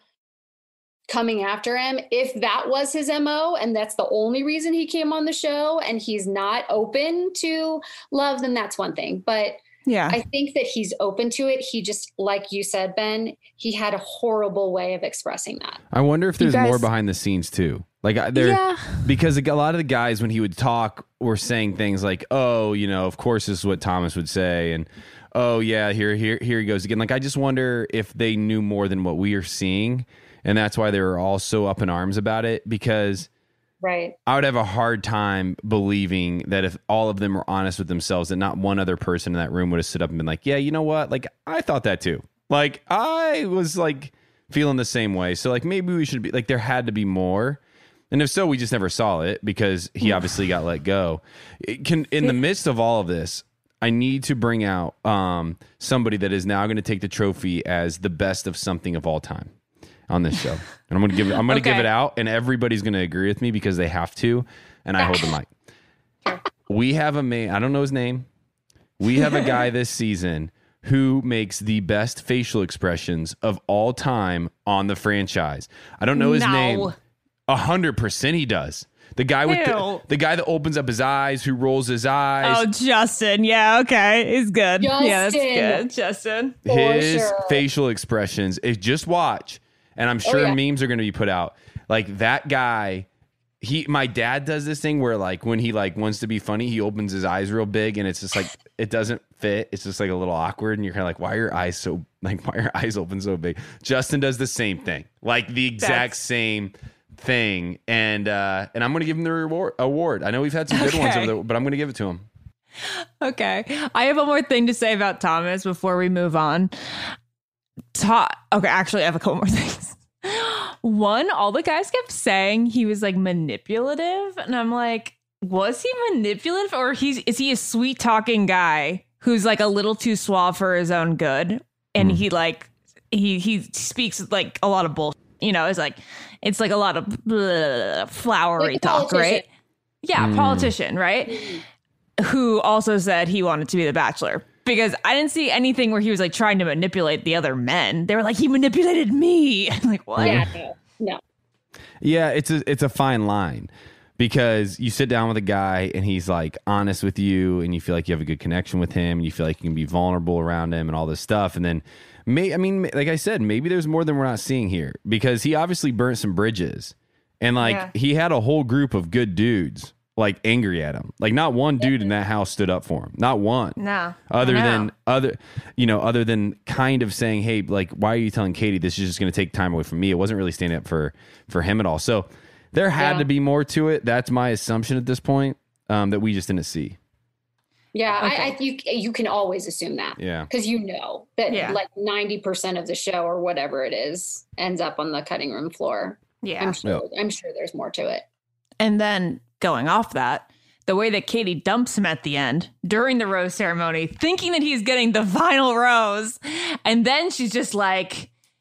Speaker 10: coming after him. If that was his M O and that's the only reason he came on the show and he's not open to love, then that's one thing. But
Speaker 1: yeah,
Speaker 10: I think that he's open to it. He just, like you said, Ben, he had a horrible way of expressing that.
Speaker 11: I wonder if there's
Speaker 10: guys-
Speaker 11: more behind the scenes too. Like there,
Speaker 1: Yeah.
Speaker 11: because a lot of the guys, when he would talk, were saying things like, "Oh, you know, of course this is what Thomas would say," and "Oh yeah, here, here, here he goes again." Like I just wonder if they knew more than what we are seeing, and that's why they were all so up in arms about it. Because
Speaker 10: right,
Speaker 11: I would have a hard time believing that if all of them were honest with themselves, that not one other person in that room would have stood up and been like, "Yeah, you know what? Like I thought that too. Like I was like feeling the same way. So like maybe we should be like there had to be more." And if so, we just never saw it because he obviously got let go. It can in the midst of all of this, I need to bring out um, somebody that is now going to take the trophy as the best of something of all time on this show. And I'm going to give it, I'm going to
Speaker 1: Okay.
Speaker 11: give it out, and everybody's going to agree with me because they have to. And I hold the mic. We have a man. I don't know his name. We have a guy this season who makes the best facial expressions of all time on the franchise. I don't know his
Speaker 1: No.
Speaker 11: name. A hundred percent he does. The guy with the,
Speaker 1: Ew.
Speaker 11: the guy that opens up his eyes, who rolls his eyes.
Speaker 1: Oh, Justin. Yeah, okay. He's good. Yeah, that's
Speaker 10: Justin.
Speaker 1: good. Justin.
Speaker 11: his
Speaker 10: sure.
Speaker 11: facial expressions. If just watch, and I'm sure
Speaker 10: yeah.
Speaker 11: memes are going to be put out. Like that guy, he. My dad does this thing where like when he like wants to be funny, he opens his eyes real big, and it's just like it doesn't fit. It's just like a little awkward, and you're kind of like, why are your eyes so like why are your eyes open so big? Justin does the same thing, like the exact
Speaker 1: That's-
Speaker 11: same thing, and uh and I'm gonna give him the reward award. I know we've had some good ones
Speaker 1: Okay.
Speaker 11: over there, but I'm gonna give it to him.
Speaker 1: Okay. I have one more thing to say about Thomas before we move on. Ta- okay, actually, I have a couple more things. One, all the guys kept saying he was like manipulative. And I'm like, was he manipulative, or he's is he a sweet talking guy who's like a little too suave for his own good? And
Speaker 11: Mm.
Speaker 1: he like he he speaks like a lot of bullshit. You know, it's like it's like a lot of blah, flowery
Speaker 10: Like a
Speaker 1: talk,
Speaker 10: politician.
Speaker 1: right? Yeah,
Speaker 11: Mm.
Speaker 1: politician, right? Who also said he wanted to be the Bachelor. Because I didn't see anything where he was like trying to manipulate the other men. They were like, he manipulated me. I'm like, what?
Speaker 10: Yeah, no, no.
Speaker 11: Yeah, it's a it's a fine line, because you sit down with a guy and he's like honest with you, and you feel like you have a good connection with him, and you feel like you can be vulnerable around him and all this stuff, and then may I mean, like I said, maybe there's more than we're not seeing here, because he obviously burnt some bridges, and like
Speaker 1: Yeah.
Speaker 11: he had a whole group of good dudes like angry at him. Like not one dude in that house stood up for him. Not one.
Speaker 1: No.
Speaker 11: Other
Speaker 1: I know.
Speaker 11: than other, you know, other than kind of saying, "Hey, like, why are you telling Katie this is just going to take time away from me?" It wasn't really standing up for for him at all. So there had
Speaker 10: Yeah.
Speaker 11: to be more to it. That's my assumption at this point, um, that we just didn't see.
Speaker 10: Yeah, I,
Speaker 1: Okay.
Speaker 10: I you you can always assume that.
Speaker 11: Yeah.
Speaker 10: Because you know that
Speaker 1: Yeah.
Speaker 10: like ninety percent of the show or whatever it is ends up on the cutting room floor.
Speaker 1: Yeah.
Speaker 10: I'm sure I'm sure there's more to it.
Speaker 1: And then going off that, the way that Katie dumps him at the end during the rose ceremony, thinking that he's getting the final rose. And then she's just like,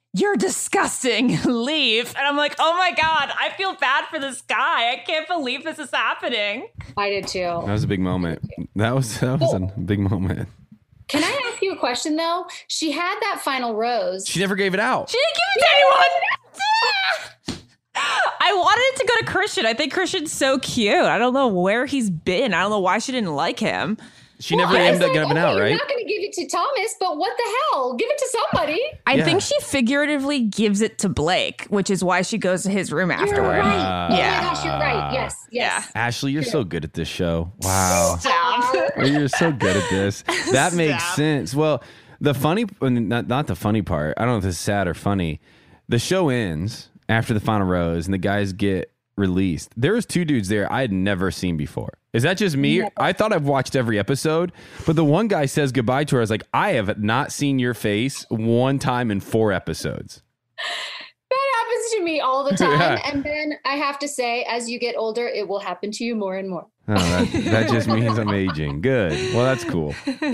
Speaker 1: you're disgusting, leave. And I'm like, oh my God, I feel bad for this guy. I can't believe this is happening.
Speaker 10: I did too.
Speaker 11: That was a big moment. That was that was a big moment.
Speaker 10: Can I ask you a question though? She had that final rose.
Speaker 11: She never gave it out.
Speaker 1: She didn't give it to anyone. I wanted it to go to Christian. I think Christian's so cute. I don't know where he's been. I don't know why she didn't like him.
Speaker 11: She well, never ended up giving
Speaker 10: okay,
Speaker 11: out, right?
Speaker 10: You're not going to give it to Thomas, but what the hell? Give it to somebody.
Speaker 1: I
Speaker 11: Yeah.
Speaker 1: think she figuratively gives it to Blake, which is why she goes to his room
Speaker 10: You're
Speaker 1: afterward.
Speaker 10: right. Oh
Speaker 1: Yeah.
Speaker 10: my gosh, you're right. Yes, yes.
Speaker 11: Ashley, you're so good at this show. Wow.
Speaker 1: Stop.
Speaker 11: You're so good at this. That makes
Speaker 1: Stop.
Speaker 11: sense. Well, the funny, not, not the funny part, I don't know if this is sad or funny. The show ends after the final rose and the guys get released. There was two dudes there I had never seen before. Is that just me?
Speaker 10: Never.
Speaker 11: I thought I've watched every episode, but the one guy says goodbye to her. I was like, I have not seen your face one time in four episodes.
Speaker 10: That happens to me all the time.
Speaker 11: Yeah.
Speaker 10: And then I have to say, as you get older, it will happen to you more and more.
Speaker 11: Oh, that, that just means I'm aging. Good. Well, that's cool.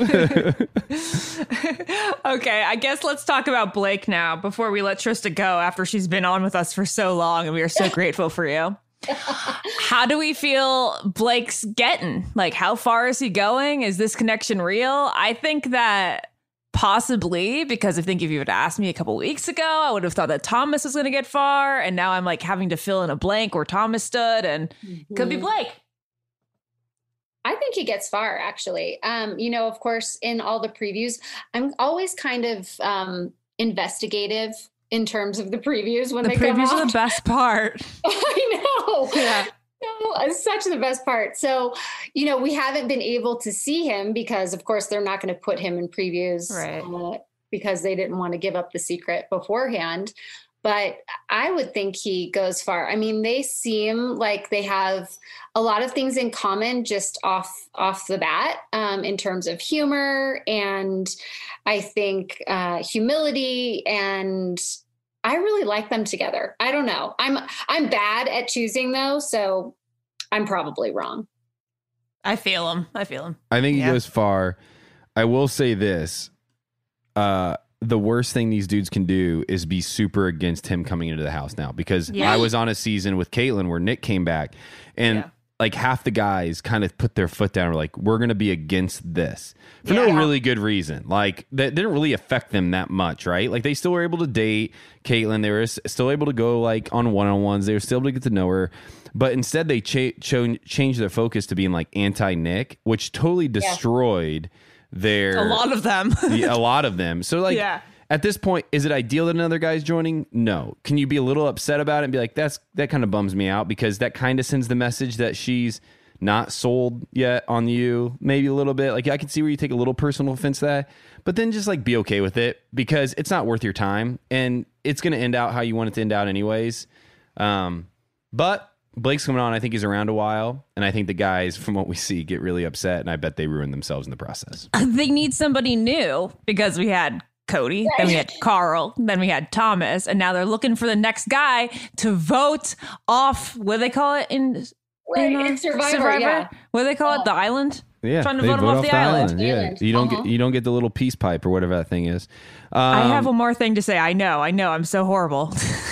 Speaker 1: Okay, I guess let's talk about Blake now before we let Trista go after she's been on with us for so long and we are so grateful for you. How do we feel Blake's getting? Like, how far is he going? Is this connection real? I think that possibly, because I think if you had asked me a couple weeks ago, I would have thought that Thomas was going to get far. And now I'm like having to fill in a blank where Thomas stood, and mm-hmm. could be Blake.
Speaker 10: I think he gets far, actually. Um, you know, of course, in all the previews, I'm always kind of um, investigative in terms of the previews when
Speaker 1: the
Speaker 10: they come
Speaker 1: previews
Speaker 10: out.
Speaker 1: are the best part.
Speaker 10: I know.
Speaker 1: Yeah.
Speaker 10: No, it's such the best part. So, you know, we haven't been able to see him because, of course, they're not going to put him in previews
Speaker 1: right.
Speaker 10: uh, because they didn't want to give up the secret beforehand. But I would think he goes far. I mean, they seem like they have a lot of things in common just off off the bat um, in terms of humor and I think uh, humility, and I really like them together. I don't know. I'm I'm bad at choosing though, so I'm probably wrong.
Speaker 1: I feel him. I feel him.
Speaker 11: I think
Speaker 1: yeah.
Speaker 11: he goes far. I will say this. Uh, the worst thing these dudes can do is be super against him coming into the house now, because
Speaker 1: yeah.
Speaker 11: I was on a season with Caitlin where Nick came back and yeah. like half the guys kind of put their foot down. We're like, we're going to be against this for yeah. no really good reason. Like that didn't really affect them that much, right? Like they still were able to date Caitlin. They were still able to go like on one-on-ones. They were still able to get to know her. But instead they cha- cho- changed their focus to being like anti-Nick, which totally destroyed yeah. their...
Speaker 1: A lot of them.
Speaker 11: the, a lot of them. So like...
Speaker 1: Yeah.
Speaker 11: At this point, is it ideal that another guy's joining? No. Can you be a little upset about it and be like, that's that kind of bums me out, because that kind of sends the message that she's not sold yet on you, maybe a little bit. Like I can see where you take a little personal offense to that, but then just like be okay with it, because it's not worth your time and it's going to end out how you want it to end out anyways. Um, but Blake's coming on. I think he's around a while, and I think the guys, from what we see, get really upset, and I bet they ruin themselves in the process.
Speaker 1: They need somebody new, because we had Cody, right. then we had Carl, then we had Thomas, and now they're looking for the next guy to vote off. What do they call it in,
Speaker 10: right,
Speaker 1: in, uh,
Speaker 10: in Survivor?
Speaker 1: Survivor?
Speaker 10: Yeah.
Speaker 1: What do they call it? The island?
Speaker 11: Yeah,
Speaker 1: trying to
Speaker 11: they
Speaker 1: vote,
Speaker 11: vote
Speaker 1: them off,
Speaker 11: off
Speaker 1: the,
Speaker 11: the
Speaker 1: island.
Speaker 11: island. Yeah,
Speaker 10: Island.
Speaker 11: you don't
Speaker 10: uh-huh.
Speaker 11: get you don't get the little peace pipe or whatever that thing is. Um,
Speaker 1: I have one more thing to say. I know, I know, I'm so horrible.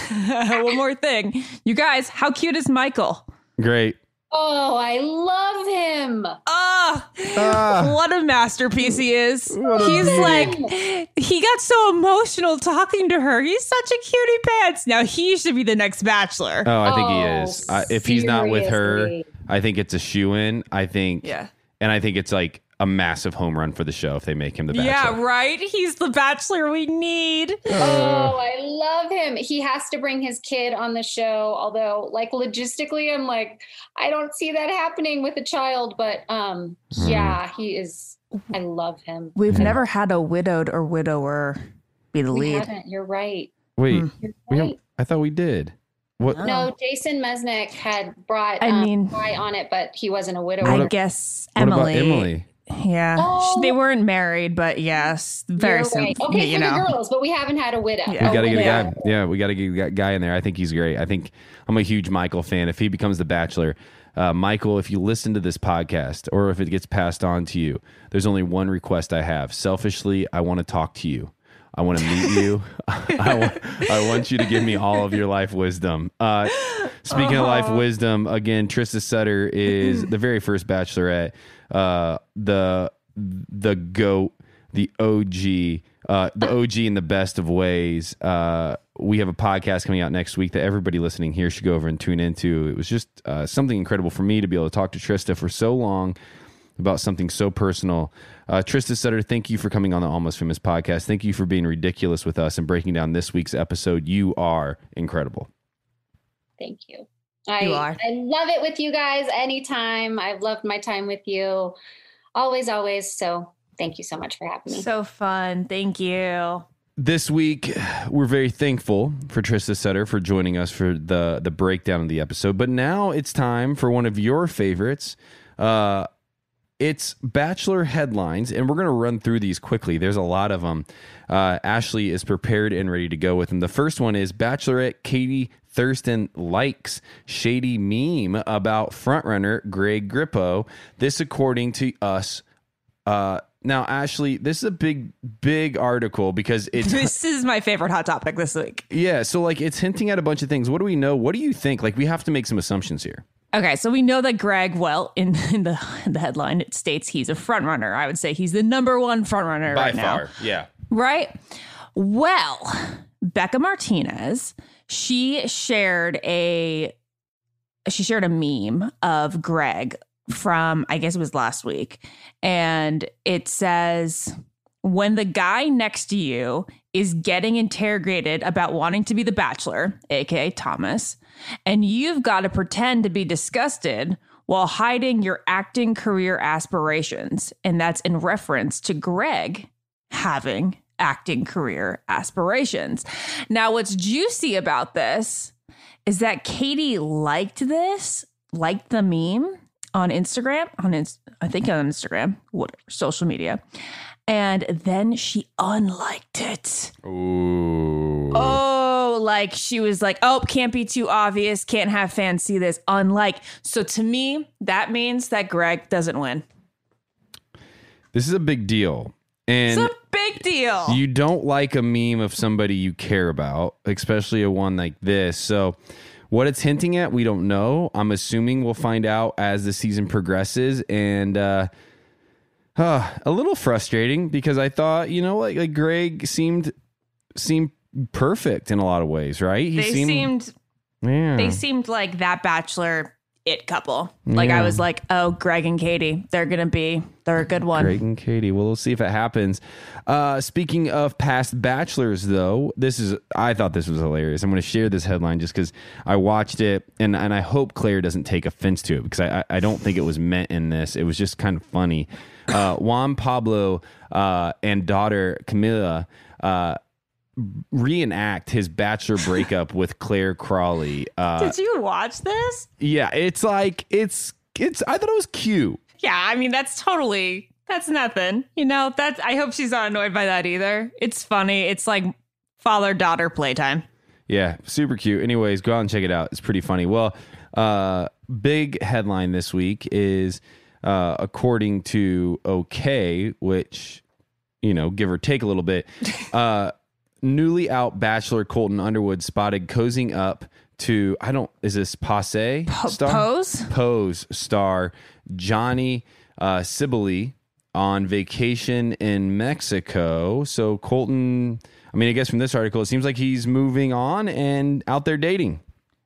Speaker 1: One more thing, you guys. How cute is Michael?
Speaker 11: Great.
Speaker 10: Oh, I love him.
Speaker 1: Ah,
Speaker 11: Ah.
Speaker 1: what a masterpiece he is.
Speaker 11: What a
Speaker 1: He's
Speaker 11: beauty.
Speaker 1: like, he got so emotional talking to her. He's such a cutie pants. Now he should be the next Bachelor.
Speaker 11: Oh, I think he
Speaker 10: Oh,
Speaker 11: is. I, if he's not with her,
Speaker 10: seriously.
Speaker 11: I think it's a shoo-in. I think,
Speaker 1: Yeah.
Speaker 11: and I think it's like a massive home run for the show if they make him the Bachelor.
Speaker 1: Yeah, right? He's the Bachelor we need.
Speaker 10: Oh, I love him. He has to bring his kid on the show. Although, like, logistically, I'm like, I don't see that happening with a child. But um,
Speaker 11: Mm.
Speaker 10: yeah, he is. I love him.
Speaker 1: We've never had a widowed or widower be the
Speaker 10: We
Speaker 1: lead.
Speaker 10: haven't. You're right.
Speaker 11: Wait,
Speaker 1: Hmm.
Speaker 10: You're
Speaker 11: we
Speaker 10: right.
Speaker 11: have, I thought we did. What?
Speaker 10: No, Jason Mesnick had brought
Speaker 1: I
Speaker 10: um,
Speaker 1: mean-
Speaker 10: Guy on it, but he wasn't a widower.
Speaker 1: I
Speaker 11: What a-
Speaker 1: guess
Speaker 11: What
Speaker 1: Emily.
Speaker 11: about Emily?
Speaker 1: Yeah.
Speaker 10: Oh.
Speaker 1: They weren't married, but yes, very
Speaker 10: You're
Speaker 1: simple.
Speaker 10: right. Okay,
Speaker 1: you
Speaker 10: for
Speaker 1: know.
Speaker 10: the girls, but we haven't had a widow.
Speaker 1: Yeah.
Speaker 11: We got to get a
Speaker 1: yeah.
Speaker 11: guy. Yeah, we got to get a guy in there. I think he's great. I think I'm a huge Michael fan. If he becomes the Bachelor, uh, Michael, if you listen to this podcast or if it gets passed on to you, there's only one request I have. Selfishly, I want to talk to you. I want to meet you. I, w- I want you to give me all of your life wisdom. Uh, speaking of life wisdom, again, Trista Sutter is the very first Bachelorette, uh, the the GOAT, the O G, uh, the O G in the best of ways. Uh, we have a podcast coming out next week that everybody listening here should go over and tune into. It was just uh, something incredible for me to be able to talk to Trista for so long about something so personal. Uh, Trista Sutter, thank you for coming on the Almost Famous podcast. Thank you for being ridiculous with us and breaking down this week's episode. You are incredible.
Speaker 10: Thank you. I,
Speaker 1: You are.
Speaker 10: I love it with you guys anytime. I've loved my time with you. Always, always. So thank you so much for having me.
Speaker 1: So fun. Thank you.
Speaker 11: This week, we're very thankful for Trista Sutter for joining us for the, the breakdown of the episode. But now it's time for one of your favorites. Uh, it's Bachelor headlines, and we're going to run through these quickly. There's a lot of them. Uh, Ashley is prepared and ready to go with them. The first one is Bachelorette Katie Thurston likes shady meme about frontrunner Greg Grippo. This according to us. Uh, now, Ashley, this is a big, big article because it's...
Speaker 1: This is my favorite hot topic this week.
Speaker 11: Yeah, so like it's hinting at a bunch of things. What do we know? What do you think? Like we have to make some assumptions here.
Speaker 1: Okay, so we know that Greg, well, in, in the in the headline, it states he's a front runner. I would say he's the number one front runner
Speaker 11: By
Speaker 1: right now.
Speaker 11: far, yeah.
Speaker 1: Right? Well, Becca Martinez, she shared a she shared a meme of Greg from, I guess it was last week. And it says, when the guy next to you is getting interrogated about wanting to be the Bachelor, aka Thomas, and you've got to pretend to be disgusted while hiding your acting career aspirations. And that's in reference to Greg having acting career aspirations. Now, what's juicy about this is that Katie liked this, liked the meme on Instagram, on ins- I think on Instagram, whatever, social media. And then she unliked it.
Speaker 11: Ooh.
Speaker 1: Oh, like she was like, oh, can't be too obvious. Can't have fans see this. Unlike. So to me, that means that Greg doesn't win.
Speaker 11: This is a big deal. And
Speaker 1: it's a big deal.
Speaker 11: You don't like a meme of somebody you care about, especially a one like this. So what it's hinting at, we don't know. I'm assuming we'll find out as the season progresses. And uh, uh, a little frustrating because I thought, you know, like, like Greg seemed seemed perfect in a lot of ways, right? He
Speaker 1: they
Speaker 11: seemed,
Speaker 1: seemed
Speaker 11: yeah.
Speaker 1: they seemed like that Bachelor it couple. Like
Speaker 11: Yeah.
Speaker 1: I was like, oh, Greg and Katie, they're gonna be, they're a good one.
Speaker 11: Greg and Katie. Well, we'll see if it happens. Uh, speaking of past Bachelors, though, this is, I thought this was hilarious. I'm going to share this headline just because I watched it, and, and I hope Claire doesn't take offense to it because I, I don't think it was meant in this. It was just kind of funny. Uh, Juan Pablo uh, and daughter Camila uh, reenact his Bachelor breakup with Claire Crawley. Uh,
Speaker 1: Did you watch this?
Speaker 11: yeah, it's like, it's, it's, I thought it was cute.
Speaker 1: Yeah, I mean, that's totally, that's nothing. You know, that's, I hope she's not annoyed by that either. It's funny. It's like father-daughter playtime.
Speaker 11: Yeah, super cute. Anyways, go out and check it out. It's pretty funny. Well, uh, big headline this week is, uh, according to OK, which, you know, give or take a little bit, uh, newly out Bachelor Colton Underwood spotted cozying up to, I don't, is this Passe
Speaker 1: Po-
Speaker 11: star?
Speaker 1: Pose?
Speaker 11: Pose star Johnny uh, Sibley on vacation in Mexico. So Colton, I mean, I guess from this article, it seems like he's moving on and out there dating.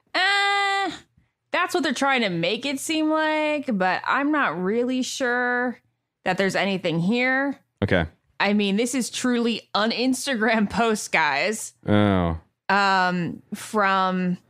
Speaker 1: Uh, that's what they're trying to make it seem like, but I'm not really sure that there's anything here.
Speaker 11: Okay.
Speaker 1: I mean, this is truly an Instagram post, guys.
Speaker 11: Oh.
Speaker 1: Um, from,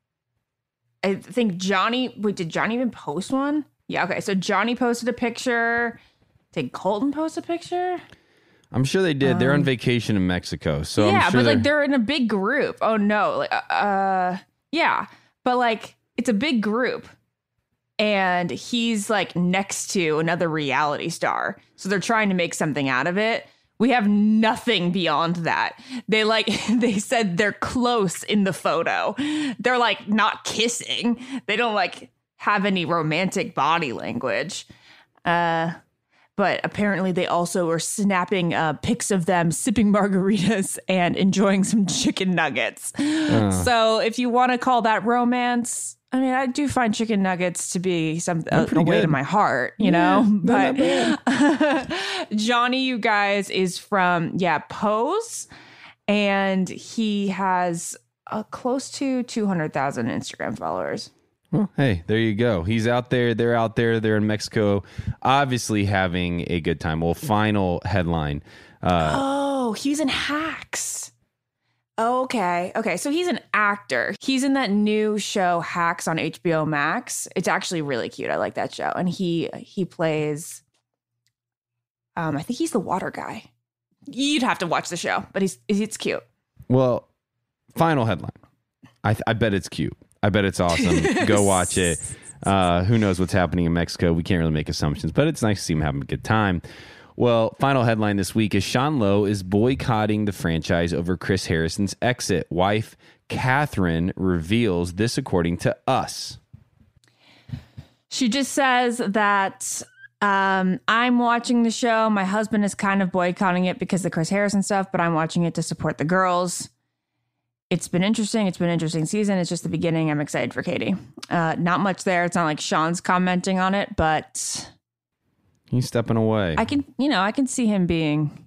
Speaker 1: I think Johnny, wait, did Johnny even post one? Yeah, okay. So Johnny posted a picture. Did Colton post a picture?
Speaker 11: I'm sure they did. They're on
Speaker 1: Um,
Speaker 11: vacation in Mexico. So
Speaker 1: yeah,
Speaker 11: I'm sure
Speaker 1: but like
Speaker 11: they're-
Speaker 1: they're in a big group. Oh no. Like, uh, uh, yeah, but like it's a big group. And he's like next to another reality star. So they're trying to make something out of it. We have nothing beyond that. They like, they said they're close in the photo. They're like not kissing. They don't like have any romantic body language. Uh, but apparently they also were snapping uh, pics of them sipping margaritas and enjoying some chicken nuggets. Uh. So if you want to call that romance, I mean, I do find chicken nuggets to be some a, a way to my heart, you yeah, know. But Johnny, you guys, is from yeah Pose, and he has uh, close to two hundred thousand Instagram followers.
Speaker 11: Well, hey, there you go. He's out there. They're out there. They're in Mexico, obviously having a good time. Well, final headline. Uh,
Speaker 1: oh, he's in Hacks. Okay. Okay. So he's an actor. He's in that new show Hacks on H B O Max. It's actually really cute. I like that show. And he he plays, um, I think he's the water guy. You'd have to watch the show, but he's it's cute.
Speaker 11: Well, final headline. I, th- I bet it's cute. I bet it's awesome. Go watch it. Uh, who knows what's happening in Mexico? We can't really make assumptions, but it's nice to see him having a good time. Well, final headline this week is Sean Lowe is boycotting the franchise over Chris Harrison's exit. Wife Catherine reveals this according to Us.
Speaker 1: She just says that um, I'm watching the show. My husband is kind of boycotting it because of the Chris Harrison stuff, but I'm watching it to support the girls. It's been interesting. It's been an interesting season. It's just the beginning. I'm excited for Katie. Uh, not much there. It's not like Sean's commenting on it, but
Speaker 11: he's stepping away.
Speaker 1: I can, you know, I can see him being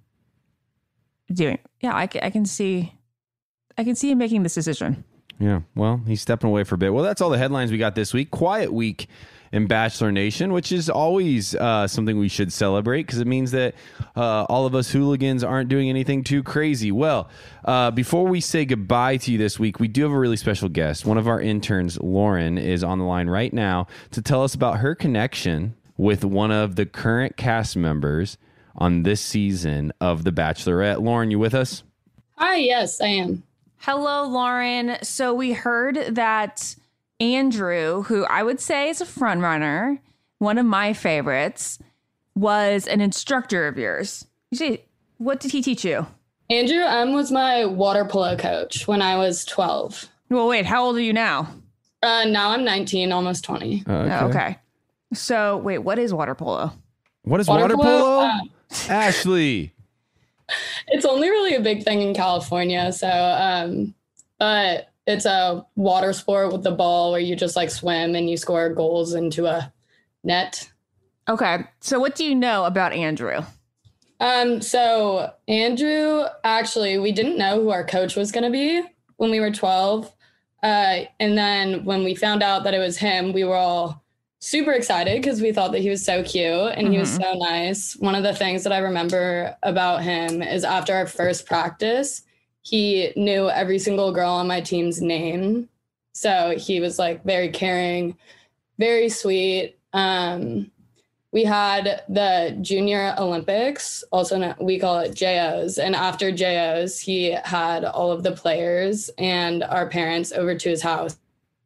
Speaker 1: doing. Yeah, I can, I can see, I can see him making this decision.
Speaker 11: Yeah. Well, he's stepping away for a bit. Well, that's all the headlines we got this week. Quiet week in Bachelor Nation, which is always uh, something we should celebrate because it means that uh, all of us hooligans aren't doing anything too crazy. Well, uh, before we say goodbye to you this week, we do have a really special guest. One of our interns, Lauren, is on the line right now to tell us about her connection with one of the current cast members on this season of The Bachelorette. Lauren, you with us?
Speaker 13: Hi, yes, I am.
Speaker 1: Hello, Lauren. So we heard that Andrew, who I would say is a front runner, one of my favorites, was an instructor of yours. You see, what did he teach you?
Speaker 13: Andrew M was my water polo coach when I was twelve.
Speaker 1: Well, wait, how old are you now?
Speaker 13: Uh, now I'm nineteen, almost twenty.
Speaker 11: Uh, okay.
Speaker 1: Oh, okay. So, wait, what is water polo?
Speaker 11: What is water, water polo? polo? Uh, Ashley.
Speaker 13: It's only really a big thing in California. So, um, but it's a water sport with the ball where you just like swim and you score goals into a net.
Speaker 1: Okay. So what do you know about Andrew?
Speaker 13: Um, so Andrew, actually, we didn't know who our coach was going to be when we were twelve. Uh, and then when we found out that it was him, we were all super excited because we thought that he was so cute and mm-hmm. he was so nice. One of the things that I remember about him is after our first practice, he knew every single girl on my team's name. So he was like very caring, very sweet. Um, we had the Junior Olympics, also not, we call it J Os. And after J Os, he had all of the players and our parents over to his house.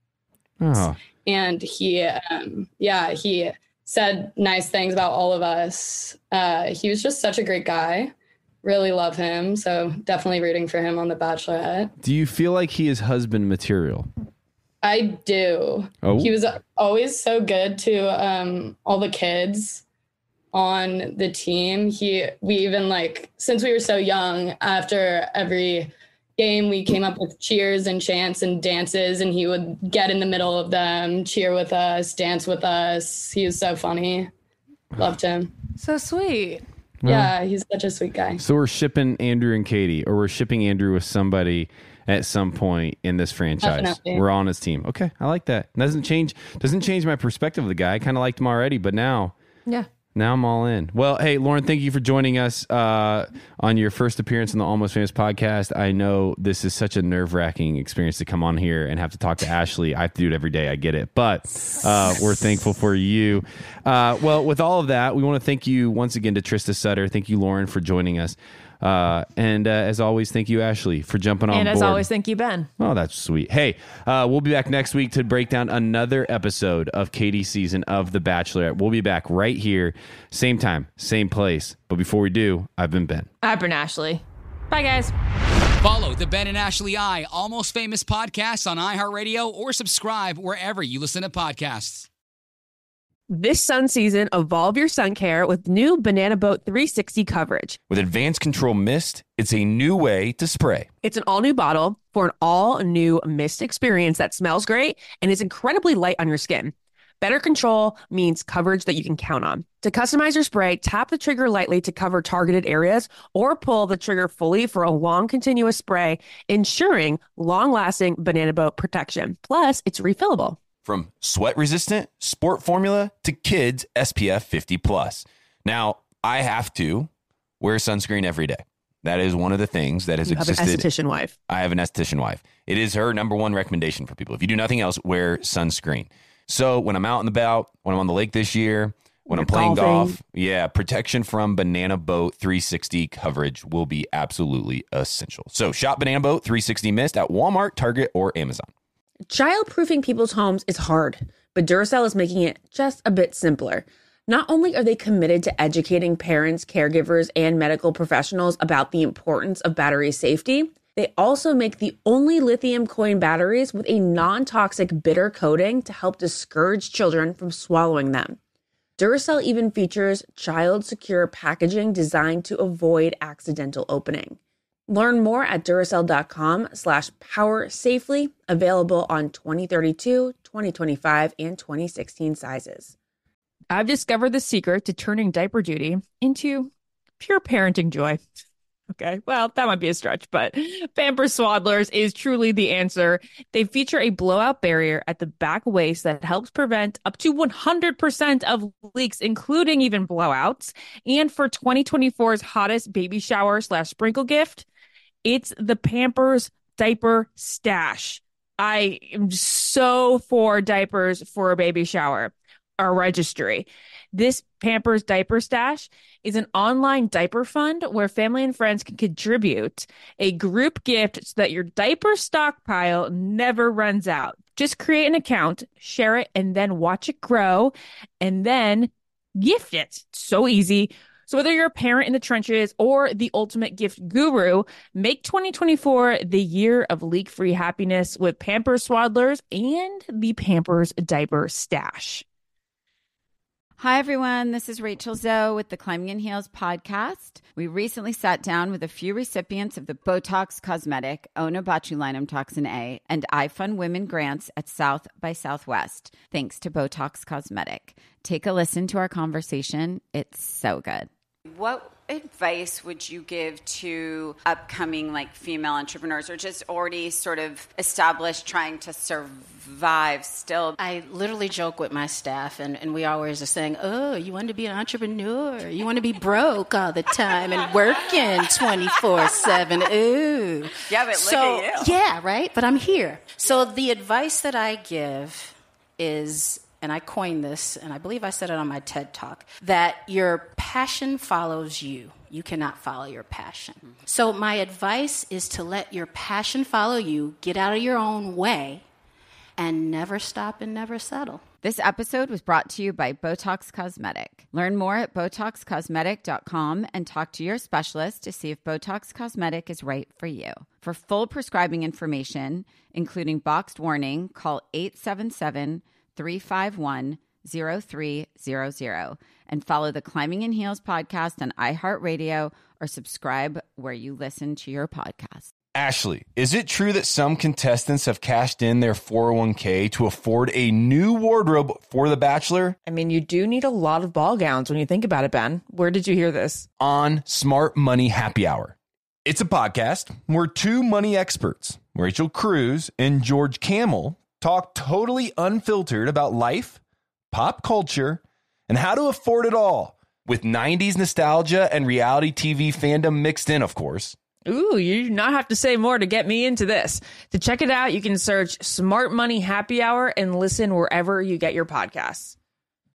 Speaker 11: Oh.
Speaker 13: And he, um, yeah, he said nice things about all of us. Uh, he was just such a great guy. Really love him. So definitely rooting for him on The Bachelorette.
Speaker 11: Do you feel like he is husband material?
Speaker 13: I do.
Speaker 11: Oh.
Speaker 13: He was always so good to um, all the kids on the team. He, we even like, since we were so young, after every game, we came up with cheers and chants and dances, and he would get in the middle of them, cheer with us, dance with us. He was so funny. Loved him.
Speaker 1: So sweet.
Speaker 11: Well,
Speaker 13: yeah, he's such a sweet guy.
Speaker 11: So we're shipping Andrew and Katie, or we're shipping Andrew with somebody at some point in this franchise.
Speaker 13: Definitely.
Speaker 11: We're on his team. Okay, I like that. Doesn't change doesn't change my perspective of the guy. I kind of liked him already, but now,
Speaker 1: yeah,
Speaker 11: now I'm all in. Well, hey, Lauren, thank you for joining us uh, on your first appearance on the Almost Famous podcast. I know this is such a nerve-wracking experience to come on here and have to talk to Ashley. I have to do it every day. I get it, but uh, we're thankful for you. Uh, well, with all of that, we want to thank you once again to Trista Sutter. Thank you, Lauren, for joining us. Uh, and uh, as always, thank you, Ashley, for jumping on
Speaker 1: and
Speaker 11: board.
Speaker 1: And as always, thank you, Ben.
Speaker 11: Oh, that's sweet. Hey, uh, we'll be back next week to break down another episode of Katie's season of The Bachelorette. We'll be back right here, same time, same place. But before we do, I've been Ben.
Speaker 1: I've been Ashley. Bye, guys.
Speaker 7: Follow the Ben and Ashley I Almost Famous podcast on iHeartRadio or subscribe wherever you listen to podcasts.
Speaker 4: This sun season, evolve your sun care with new Banana Boat three sixty coverage.
Speaker 5: With advanced control mist, it's a new way to spray.
Speaker 4: It's an all-new bottle for an all-new mist experience that smells great and is incredibly light on your skin. Better control means coverage that you can count on. To customize your spray, tap the trigger lightly to cover targeted areas or pull the trigger fully for a long continuous spray, ensuring long-lasting Banana Boat protection. Plus, it's refillable.
Speaker 5: From sweat-resistant sport formula to kids S P F fifty plus. Now, I have to wear sunscreen every day. That is one of the things that has
Speaker 4: you
Speaker 5: existed.
Speaker 4: You have an esthetician wife.
Speaker 5: I have an esthetician wife. It is her number one recommendation for people. If you do nothing else, wear sunscreen. So when I'm out and about, when I'm on the lake this year, when You're I'm playing golfing. golf, yeah, protection from Banana Boat three sixty coverage will be absolutely essential. So shop Banana Boat three sixty Mist at Walmart, Target, or Amazon.
Speaker 1: Childproofing people's homes is hard, but Duracell is making it just a bit simpler. Not only are they committed to educating parents, caregivers, and medical professionals about the importance of battery safety, they also make the only lithium coin batteries with a non-toxic bitter coating to help discourage children from swallowing them. Duracell even features child-secure packaging designed to avoid accidental opening. Learn more at Duracell.com slash power safely, available on twenty thirty-two, twenty twenty-five, and twenty sixteen sizes.
Speaker 4: I've discovered the secret to turning diaper duty into pure parenting joy. Okay, well, that might be a stretch, but Pampers Swaddlers is truly the answer. They feature a blowout barrier at the back waist that helps prevent up to one hundred percent of leaks, including even blowouts. And for twenty twenty-four's hottest baby shower slash sprinkle gift, it's the Pampers Diaper Stash. I am so for diapers for a baby shower. Our registry. This Pampers Diaper Stash is an online diaper fund where family and friends can contribute a group gift so that your diaper stockpile never runs out. Just create an account, share it, and then watch it grow, and then gift it. So easy. So whether you're a parent in the trenches or the ultimate gift guru, make twenty twenty-four the year of leak-free happiness with Pampers Swaddlers and the Pampers Diaper Stash.
Speaker 2: Hi, everyone. This is Rachel Zoe with the Climbing in Heels podcast. We recently sat down with a few recipients of the Botox Cosmetic, Onabotulinum Toxin A, and iFund Women grants at South by Southwest, thanks to Botox Cosmetic. Take a listen to our conversation. It's so good.
Speaker 9: What advice would you give to upcoming like female entrepreneurs or just already sort of established trying to survive still?
Speaker 3: I literally joke with my staff and, and we always are saying, oh, you want to be an entrepreneur. You want to be broke all the time and working twenty-four seven. Ooh.
Speaker 9: Yeah, but
Speaker 3: so,
Speaker 9: look at you.
Speaker 3: Yeah, right? But I'm here. So the advice that I give is, and I coined this, and I believe I said it on my TED Talk, that your passion follows you. You cannot follow your passion. Mm-hmm. So my advice is to let your passion follow you, get out of your own way, and never stop and never settle.
Speaker 2: This episode was brought to you by Botox Cosmetic. Learn more at Botox Cosmetic dot com and talk to your specialist to see if Botox Cosmetic is right for you. For full prescribing information, including boxed warning, call eight seven seven, three five one, zero three zero zero and follow the Climbing in Heels podcast on iHeartRadio or subscribe where you listen to your podcast.
Speaker 5: Ashley, is it true that some contestants have cashed in their four oh one k to afford a new wardrobe for The Bachelor?
Speaker 1: I mean, you do need a lot of ball gowns when you think about it, Ben. Where did you hear this?
Speaker 5: On Smart Money Happy Hour. It's a podcast where two money experts, Rachel Cruz and George Camel, talk totally unfiltered about life, pop culture, and how to afford it all, with nineties nostalgia and reality T V fandom mixed in, of course.
Speaker 1: Ooh, you do not have to say more to get me into this. To check it out, you can search Smart Money Happy Hour and listen wherever you get your podcasts.